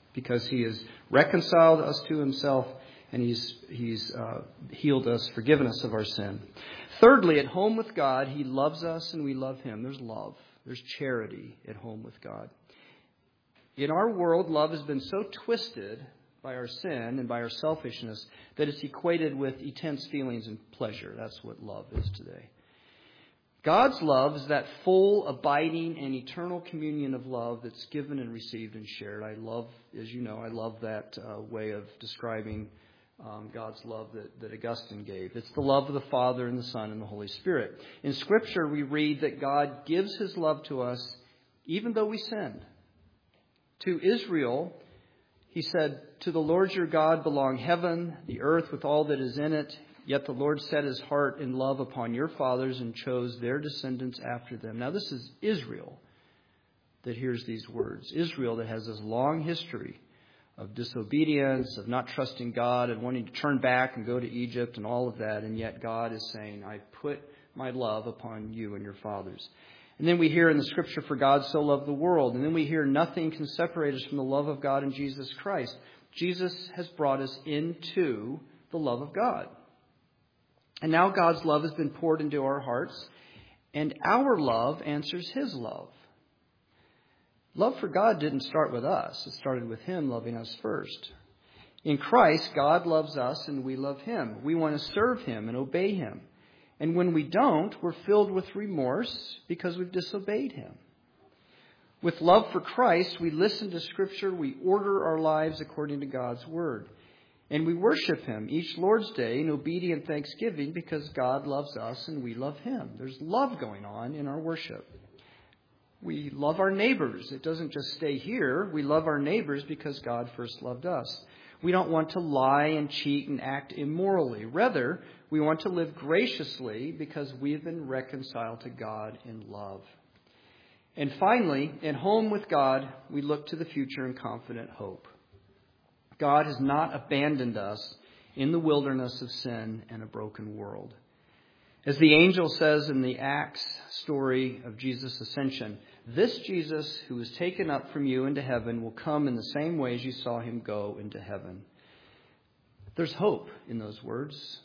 because he has reconciled us to himself, and he's he's uh, healed us, forgiven us of our sin. Thirdly, at home with God, he loves us and we love him. There's love. There's charity at home with God. In our world, love has been so twisted by our sin and by our selfishness that it's equated with intense feelings and pleasure. That's what love is today. God's love is that full, abiding, and eternal communion of love that's given and received and shared. I love, as you know, I love that uh, way of describing um, God's love that, that Augustine gave. It's the love of the Father and the Son and the Holy Spirit. In Scripture, we read that God gives his love to us even though we sinned. To Israel, he said, "To the Lord your God belong heaven, the earth with all that is in it. Yet the Lord set his heart in love upon your fathers and chose their descendants after them." Now this is Israel that hears these words. Israel that has this long history of disobedience, of not trusting God and wanting to turn back and go to Egypt and all of that. And yet God is saying, "I put my love upon you and your fathers." And then we hear in the Scripture, "For God so loved the world." And then we hear, "Nothing can separate us from the love of God in Jesus Christ." Jesus has brought us into the love of God. And now God's love has been poured into our hearts, and our love answers his love. Love for God didn't start with us. It started with him loving us first. In Christ, God loves us and we love him. We want to serve him and obey him. And when we don't, we're filled with remorse because we've disobeyed him. With love for Christ, we listen to Scripture. We order our lives according to God's word. And we worship him each Lord's Day in obedient thanksgiving because God loves us and we love him. There's love going on in our worship. We love our neighbors. It doesn't just stay here. We love our neighbors because God first loved us. We don't want to lie and cheat and act immorally. Rather, we want to live graciously because we've been reconciled to God in love. And finally, at home with God, we look to the future in confident hope. God has not abandoned us in the wilderness of sin and a broken world. As the angel says in the Acts story of Jesus' ascension, "This Jesus who was taken up from you into heaven will come in the same way as you saw him go into heaven." There's hope in those words.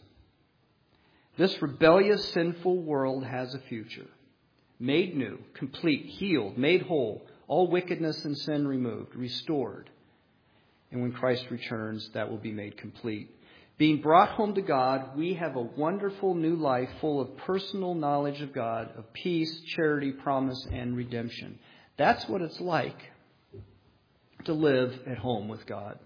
This rebellious, sinful world has a future. Made new, complete, healed, made whole, all wickedness and sin removed, restored. And when Christ returns, that will be made complete. Being brought home to God, we have a wonderful new life full of personal knowledge of God, of peace, charity, promise, and redemption. That's what it's like to live at home with God.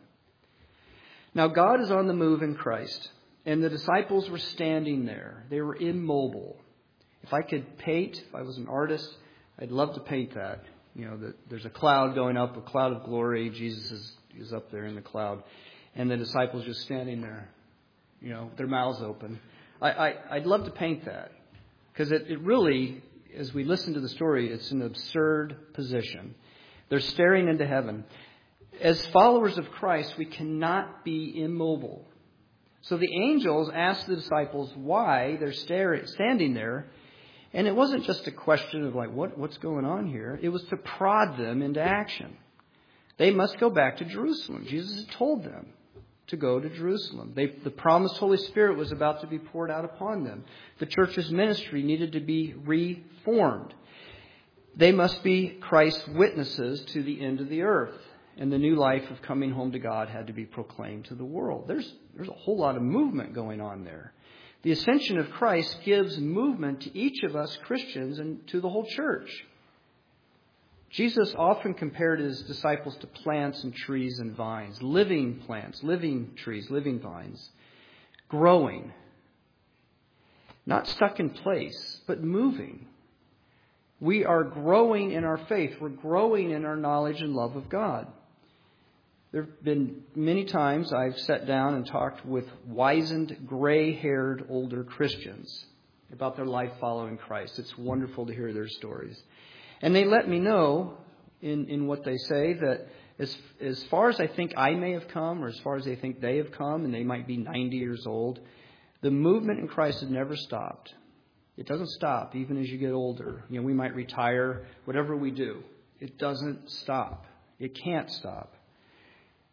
Now, God is on the move in Christ, and the disciples were standing there. They were immobile. If I could paint, if I was an artist, I'd love to paint that. You know, that there's a cloud going up, a cloud of glory. Jesus is, is up there in the cloud. And the disciples just standing there, you know, their mouths open. I, I, I'd love to paint that. Because it, it really, as we listen to the story, it's an absurd position. They're staring into heaven. As followers of Christ, we cannot be immobile. So the angels asked the disciples why they're staring, standing there. And it wasn't just a question of like, what, what's going on here? It was to prod them into action. They must go back to Jerusalem. Jesus had told them to go to Jerusalem. They, the promised Holy Spirit was about to be poured out upon them. The church's ministry needed to be reformed. They must be Christ's witnesses to the end of the earth. And the new life of coming home to God had to be proclaimed to the world. There's, there's a whole lot of movement going on there. The ascension of Christ gives movement to each of us Christians and to the whole church. Jesus often compared his disciples to plants and trees and vines, living plants, living trees, living vines, growing, not stuck in place, but moving. We are growing in our faith. We're growing in our knowledge and love of God. There have been many times I've sat down and talked with wizened, gray-haired older Christians about their life following Christ. It's wonderful to hear their stories. And they let me know in, in what they say that as, as far as I think I may have come, or as far as they think they have come, and they might be ninety years old, the movement in Christ has never stopped. It doesn't stop even as you get older. You know, we might retire, whatever we do. It doesn't stop. It can't stop.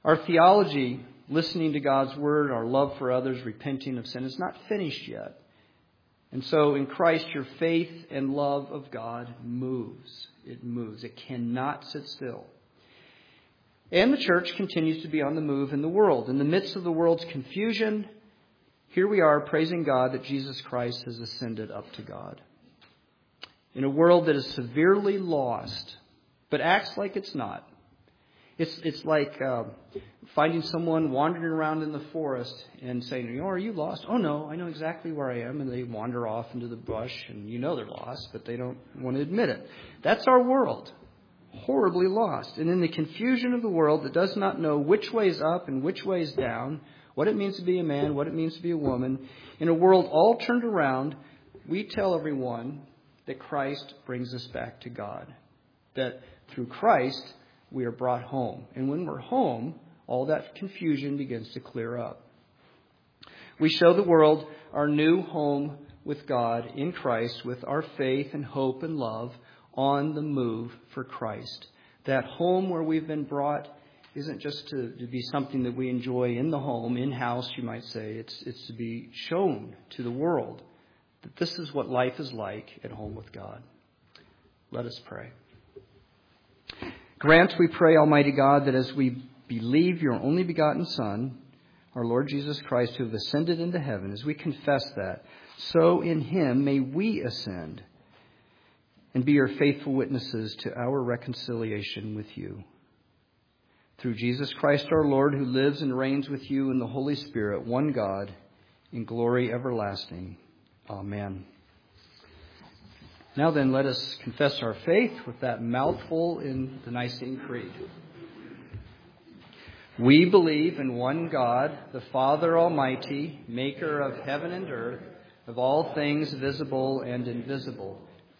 Our theology, listening to God's Word, our love for others, repenting of sin, is not finished yet. And so in Christ, your faith and love of God moves. It moves. It cannot sit still. And the church continues to be on the move in the world. In the midst of the world's confusion, here we are praising God that Jesus Christ has ascended up to God. In a world that is severely lost, but acts like it's not. It's it's like uh, finding someone wandering around in the forest and saying, you know, are you lost? Oh, no, I know exactly where I am. And they wander off into the bush, and you know they're lost, but they don't want to admit it. That's our world. Horribly lost. And in the confusion of the world that does not know which way is up and which way is down, what it means to be a man, what it means to be a woman, in a world all turned around, we tell everyone that Christ brings us back to God. That through Christ, we are brought home. And when we're home, all that confusion begins to clear up. We show the world our new home with God in Christ with our faith and hope and love on the move for Christ. That home where we've been brought isn't just to, to be something that we enjoy in the home, in-house, you might say. It's, it's to be shown to the world that this is what life is like at home with God. Let us pray. Grant, we pray, Almighty God, that as we believe your only begotten Son, our Lord Jesus Christ, who have ascended into heaven, as we confess that, so in him may we ascend and be your faithful witnesses to our reconciliation with you. Through Jesus Christ our Lord, who lives and reigns with you in the Holy Spirit, one God, in glory everlasting. Amen. Now then, let us confess our faith with that mouthful in the Nicene Creed. We believe in one God, the Father Almighty, maker of heaven and earth, of all things visible and invisible,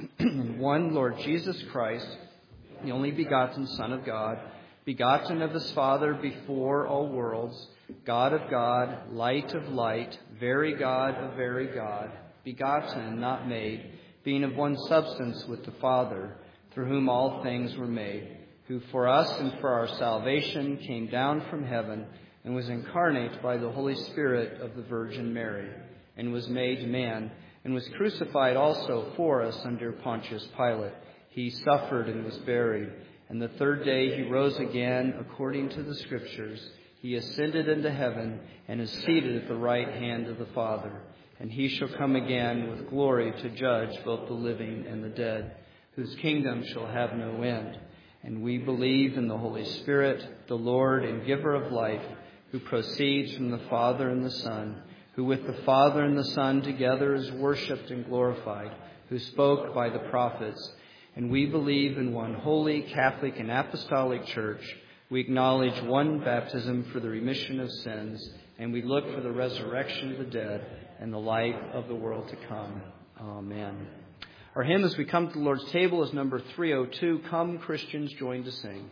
in one Lord Jesus Christ, the only begotten Son of God, begotten of his Father before all worlds, God of God, light of light, very God of very God, begotten, not made, being of one substance with the Father, through whom all things were made, who for us and for our salvation came down from heaven and was incarnate by the Holy Spirit of the Virgin Mary, and was made man, and was crucified also for us under Pontius Pilate. He suffered and was buried, and the third day he rose again according to the Scriptures. He ascended into heaven and is seated at the right hand of the Father. And he shall come again with glory to judge both the living and the dead, whose kingdom shall have no end. And we believe in the Holy Spirit, the Lord and giver of life, who proceeds from the Father and the Son, who with the Father and the Son together is worshipped and glorified, who spoke by the prophets. And we believe in one holy, Catholic, and Apostolic Church. We acknowledge one baptism for the remission of sins, and we look for the resurrection of the dead and the life of the world to come. Amen. Our hymn as we come to the Lord's table is number three oh two, Come Christians Join to Sing.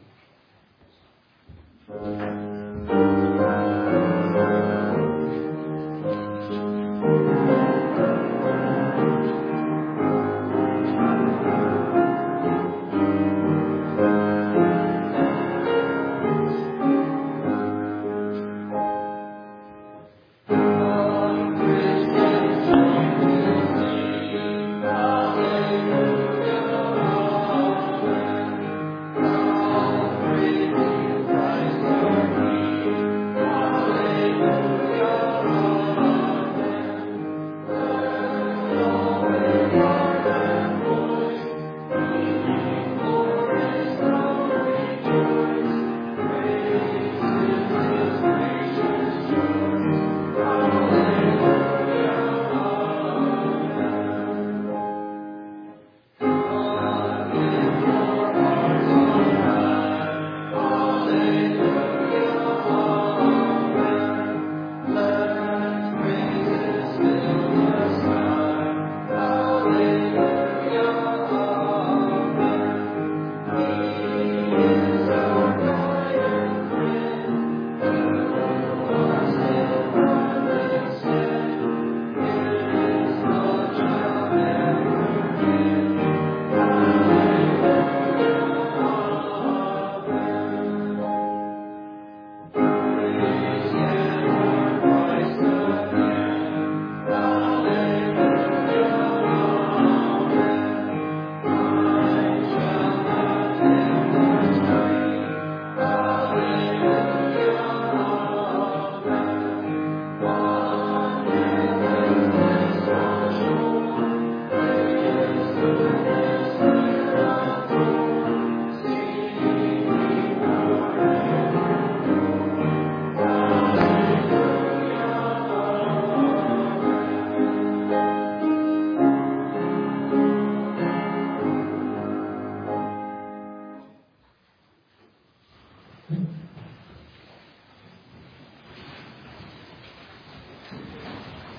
Hallelujah.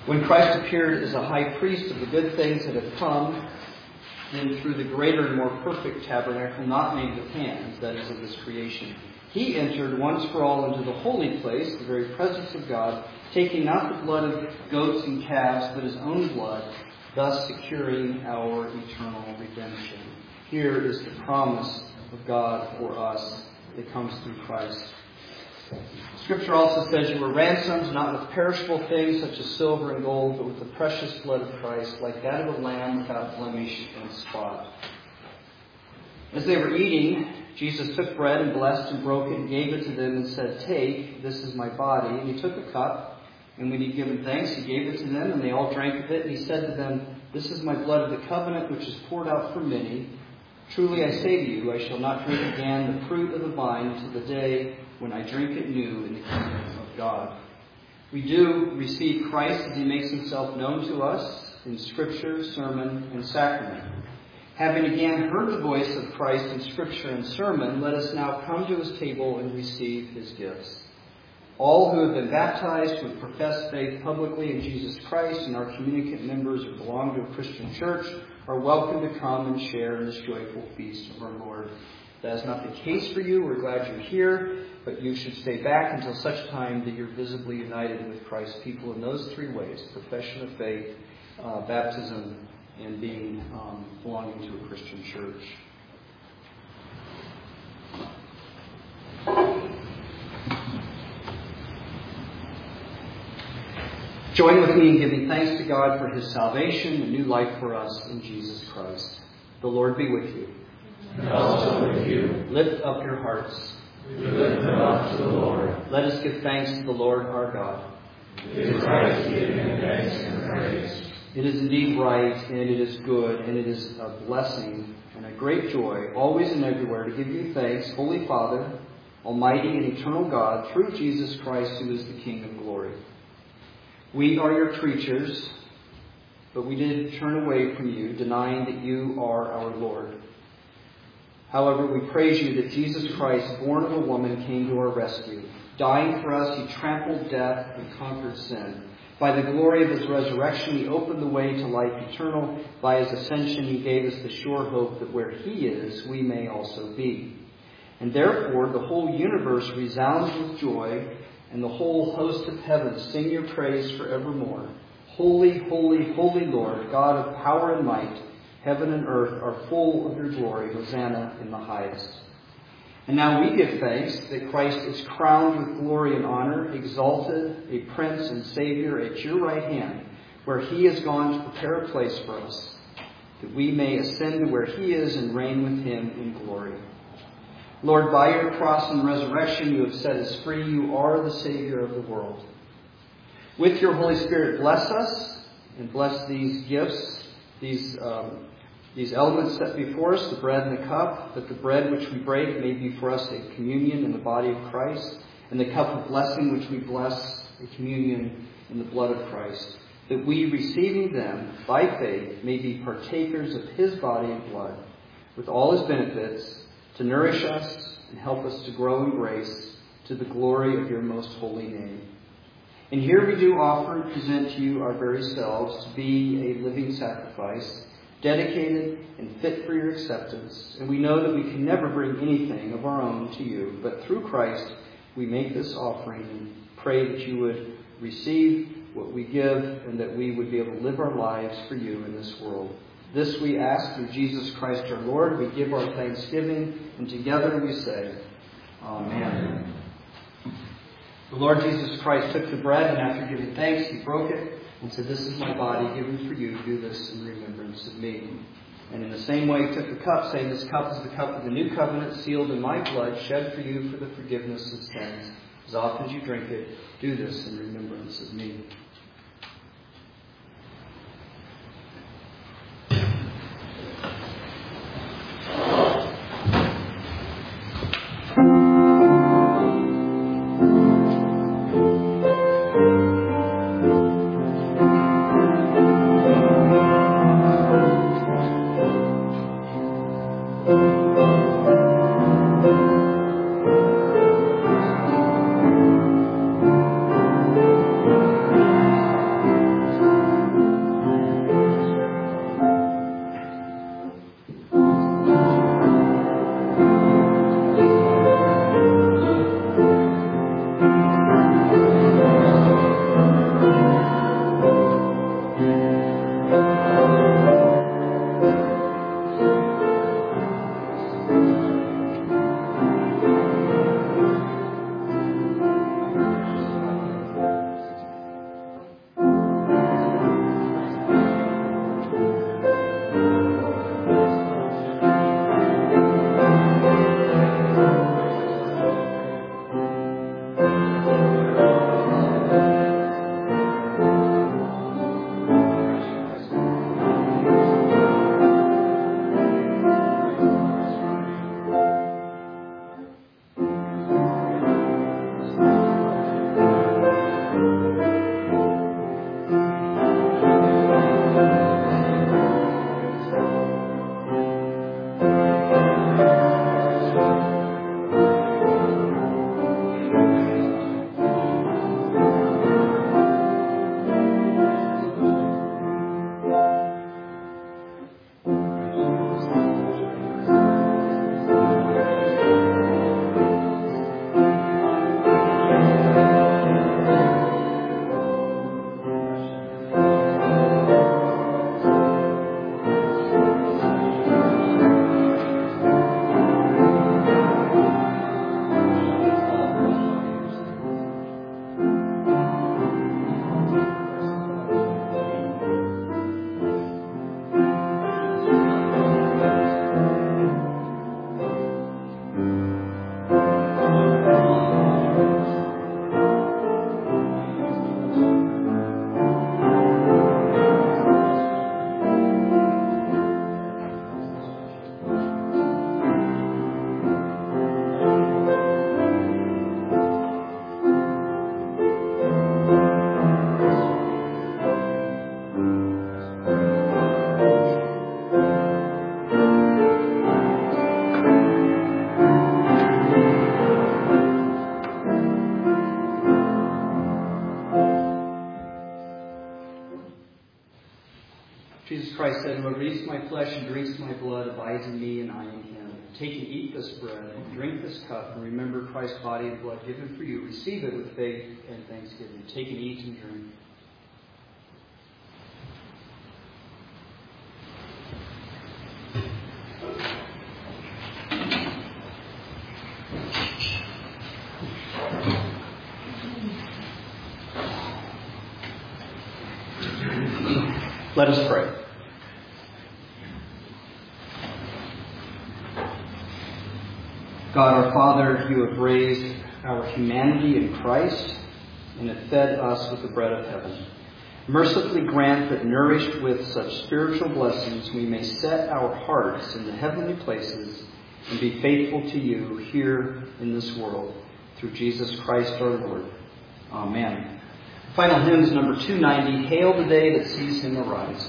When Christ appeared as a high priest of the good things that have come, then through the greater and more perfect tabernacle not made with hands, that is, of this creation, he entered once for all into the holy place, the very presence of God, taking not the blood of goats and calves, but his own blood, thus securing our eternal redemption. Here is the promise of God for us that comes through Christ. Scripture also says you were ransomed, not with perishable things such as silver and gold, but with the precious blood of Christ, like that of a lamb without blemish and spot. As they were eating, Jesus took bread and blessed and broke it and gave it to them and said, "Take, this is my body." And he took a cup, and when he had given thanks, he gave it to them, and they all drank of it. And he said to them, "This is my blood of the covenant, which is poured out for many. Truly I say to you, I shall not drink again the fruit of the vine until the day when I drink it new in the kingdom of God." We do receive Christ as he makes himself known to us in Scripture, sermon, and sacrament. Having again heard the voice of Christ in Scripture and sermon, let us now come to his table and receive his gifts. All who have been baptized, who have professed faith publicly in Jesus Christ, and are communicant members or belong to a Christian church, are welcome to come and share in this joyful feast of our Lord. If that is not the case for you, we're glad you're here, but you should stay back until such time that you're visibly united with Christ's people in those three ways: profession of faith, uh, baptism, and being um, belonging to a Christian church. Join with me in giving thanks to God for his salvation and new life for us in Jesus Christ. The Lord be with you. And also with you. Lift up your hearts. We lift them up to the Lord. Let us give thanks to the Lord our God. It is right to give him thanks and praise. It is indeed right, and it is good, and it is a blessing and a great joy, always and everywhere, to give you thanks, Holy Father, Almighty and eternal God, through Jesus Christ, who is the King of glory. We are your creatures, but we did turn away from you, denying that you are our Lord. However, we praise you that Jesus Christ, born of a woman, came to our rescue. Dying for us, he trampled death and conquered sin. By the glory of his resurrection, he opened the way to life eternal. By his ascension, he gave us the sure hope that where he is, we may also be. And therefore, the whole universe resounds with joy, and the whole host of heaven sing your praise forevermore. Holy, holy, holy Lord, God of power and might, heaven and earth are full of your glory. Hosanna in the highest. And now we give thanks that Christ is crowned with glory and honor, exalted, a Prince and Savior at your right hand, where he has gone to prepare a place for us, that we may ascend to where he is and reign with him in glory. Lord, by your cross and resurrection you have set us free. You are the Savior of the world. With your Holy Spirit, bless us and bless these gifts, these um, these elements set before us, the bread and the cup, that the bread which we break may be for us a communion in the body of Christ, and the cup of blessing which we bless, a communion in the blood of Christ, that we, receiving them by faith, may be partakers of his body and blood, with all his benefits, to nourish us and help us to grow in grace to the glory of your most holy name. And here we do offer and present to you our very selves to be a living sacrifice, dedicated and fit for your acceptance. And we know that we can never bring anything of our own to you, but through Christ we make this offering and pray that you would receive what we give and that we would be able to live our lives for you in this world. This we ask through Jesus Christ our Lord. We give our thanksgiving, and together we say, Amen. The Lord Jesus Christ took the bread, and after giving thanks, he broke it and said, "This is my body given for you. Do this in remembrance of me." And in the same way, he took the cup, saying, "This cup is the cup of the new covenant, sealed in my blood, shed for you for the forgiveness of sins. As often as you drink it, do this in remembrance of me." Christ said, "Whoever eats my flesh and drinks my blood abides in me, and I in him. Take and eat this bread and drink this cup, and remember Christ's body and blood given for you. Receive it with faith and thanksgiving. Take and eat and drink." Let us pray. God our Father, you have raised our humanity in Christ and have fed us with the bread of heaven. Mercifully grant that, nourished with such spiritual blessings, we may set our hearts in the heavenly places and be faithful to you here in this world. Through Jesus Christ our Lord. Amen. Final hymn is number two ninety, "Hail the Day That Sees Him Arise."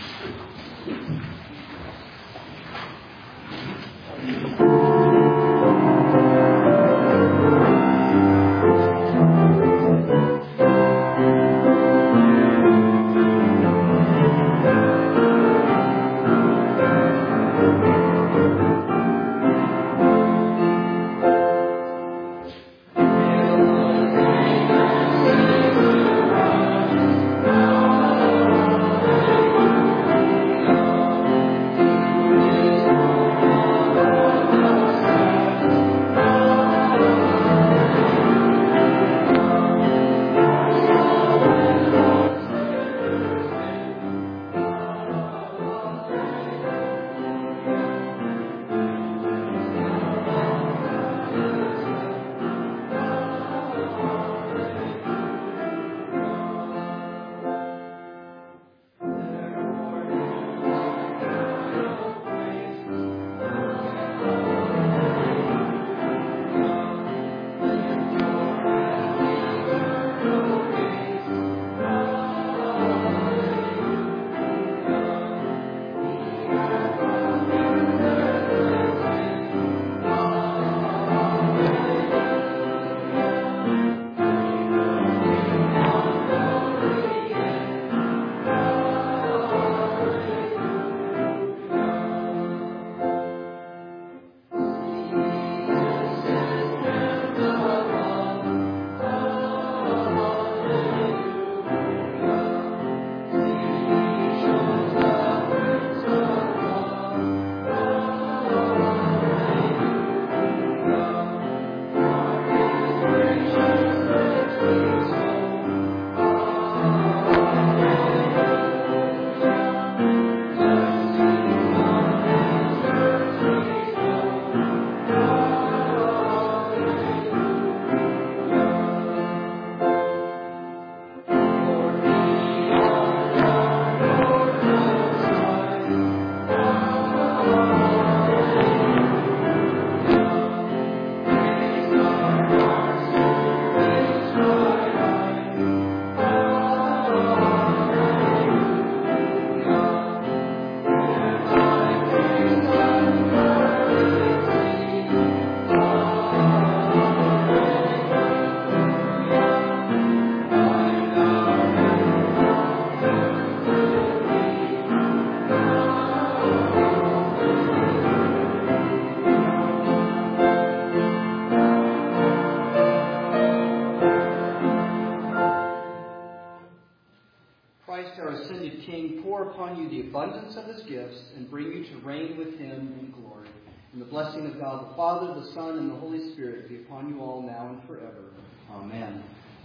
Abundance of his gifts, and bring you to reign with him in glory. And the blessing of God the Father, the Son, and the Holy Spirit be upon you all now and forever. Amen.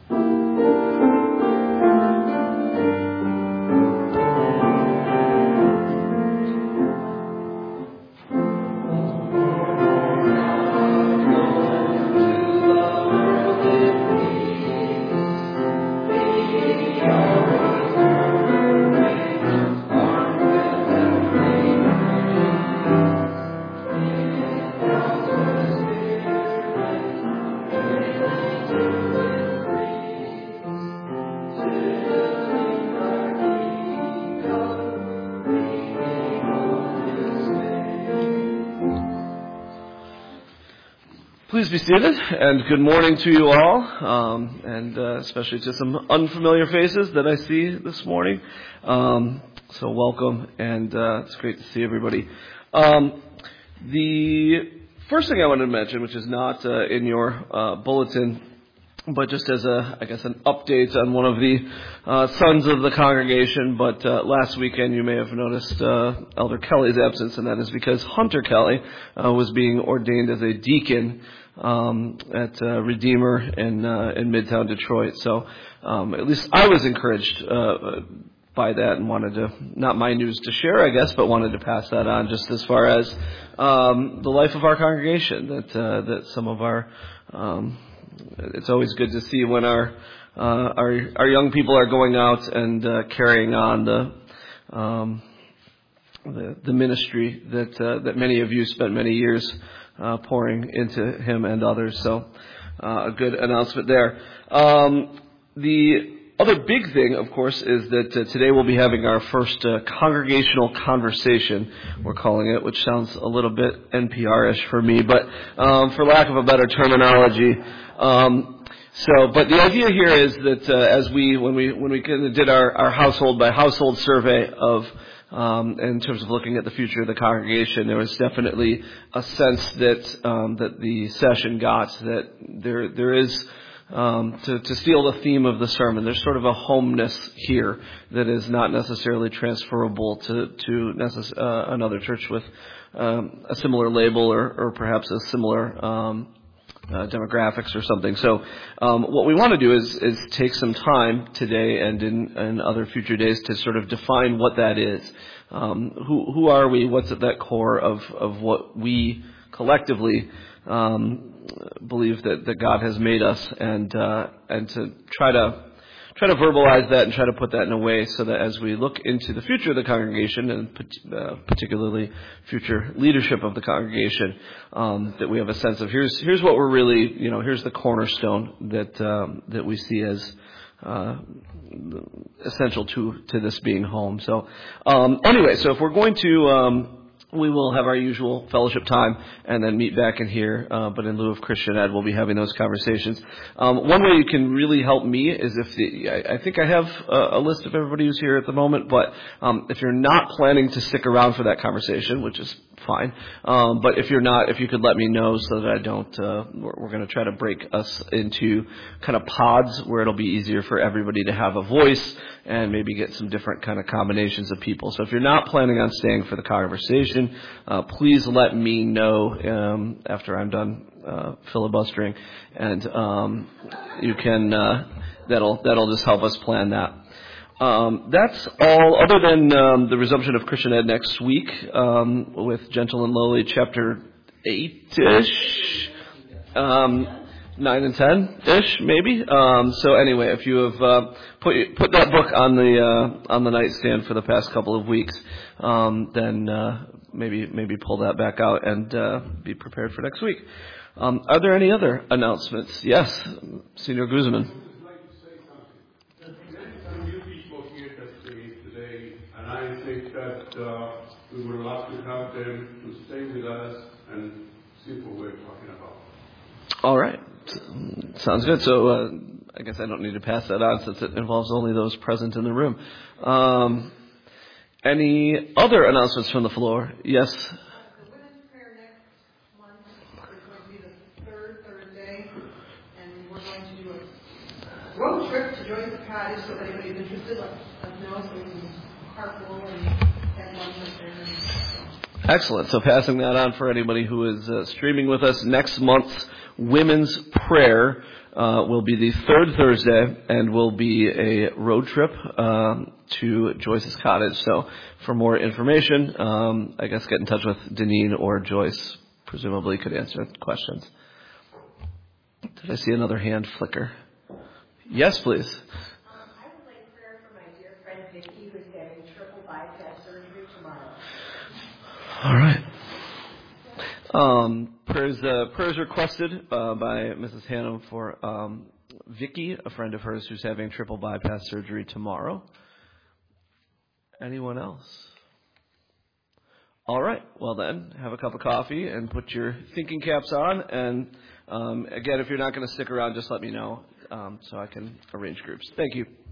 Please be seated, and good morning to you all, um, and uh, especially to some unfamiliar faces that I see this morning. Um, So welcome, and uh, it's great to see everybody. Um, the first thing I wanted to mention, which is not uh, in your uh, bulletin, but just as a, I guess, an update on one of the uh, sons of the congregation. But uh, last weekend you may have noticed uh, Elder Kelly's absence, and that is because Hunter Kelly uh, was being ordained as a deacon um, at uh, Redeemer in uh, in Midtown Detroit. So um, at least I was encouraged uh, by that, and wanted to, not my news to share, I guess, but wanted to pass that on, just as far as um, the life of our congregation, that uh, that some of our um, it's always good to see when our uh, our our young people are going out and uh, carrying on the um, the, the ministry that uh, that many of you spent many years uh, pouring into him and others. So uh, a good announcement there. Um, the other big thing, of course, is that uh, today we'll be having our first uh, congregational conversation, we're calling it, which sounds a little bit N P R-ish for me, but um, for lack of a better terminology. Um, so, but the idea here is that uh, as we, when we when we kind of did our, our household by household survey of, um, in terms of looking at the future of the congregation, there was definitely a sense that um, that the session got that there there is. Um, to, to steal the theme of the sermon, there's sort of a homeness here that is not necessarily transferable to to necess- uh, another church with um, a similar label or, or perhaps a similar um, uh, demographics or something. So um, what we want to do is is take some time today and in, in other future days to sort of define what that is. Um, who who are we? What's at that core of of what we collectively um, believe that, that God has made us, and uh, and to try to try to verbalize that and try to put that in a way so that as we look into the future of the congregation, and uh, particularly future leadership of the congregation, um, that we have a sense of here's here's what we're really, you know, here's the cornerstone that um, that we see as uh, essential to to this being home. So um, anyway, so if we're going to um, we will have our usual fellowship time and then meet back in here, uh, but in lieu of Christian Ed, we'll be having those conversations. Um, one way you can really help me is if the, I, I think I have a, a list of everybody who's here at the moment, but um, if you're not planning to stick around for that conversation, which is fine, um, but if you're not, if you could let me know so that I don't, uh, we're, we're going to try to break us into kind of pods where it'll be easier for everybody to have a voice and maybe get some different kind of combinations of people. So if you're not planning on staying for the conversation, uh, please let me know um, after I'm done uh, filibustering, and um, you can uh, that'll that'll just help us plan that. Um, that's all. Other than um, the resumption of Christian Ed next week um, with Gentle and Lowly, chapter eight-ish. Um, Nine and ten-ish, maybe. Um, so anyway, if you have uh, put put that book on the uh, on the nightstand for the past couple of weeks, um, then uh, maybe maybe pull that back out and uh, be prepared for next week. Um, are there any other announcements? Yes, Senior Guzman. I would like to say something. We had some new people here that came today, and I think that uh, we would love to have them to stay with us and see what we're talking about. All right. Sounds good. So uh, I guess I don't need to pass that on since it involves only those present in the room. Um, any other announcements from the floor? Yes? The women's prayer next month is going to be the third Thursday, and we're going to do a road trip to Joyce Cottage, so if anybody's interested, let us know so we can carpool and have lunch up there. Excellent. So passing that on for anybody who is uh, streaming with us, next month's women's prayer uh, will be the third Thursday and will be a road trip um, to Joyce's Cottage. So for more information, um, I guess get in touch with Deneen or Joyce. Presumably could answer questions. Did I see another hand flicker? Yes, please. Um, I would like prayer for my dear friend Vicki, who is having triple bypass surgery tomorrow. All right. Um, prayers, uh, prayers requested uh, by Missus Hannum for um, Vicki, a friend of hers who's having triple bypass surgery tomorrow. Anyone else? All right. Well then, have a cup of coffee and put your thinking caps on. And um, again, if you're not going to stick around, just let me know um, so I can arrange groups. Thank you.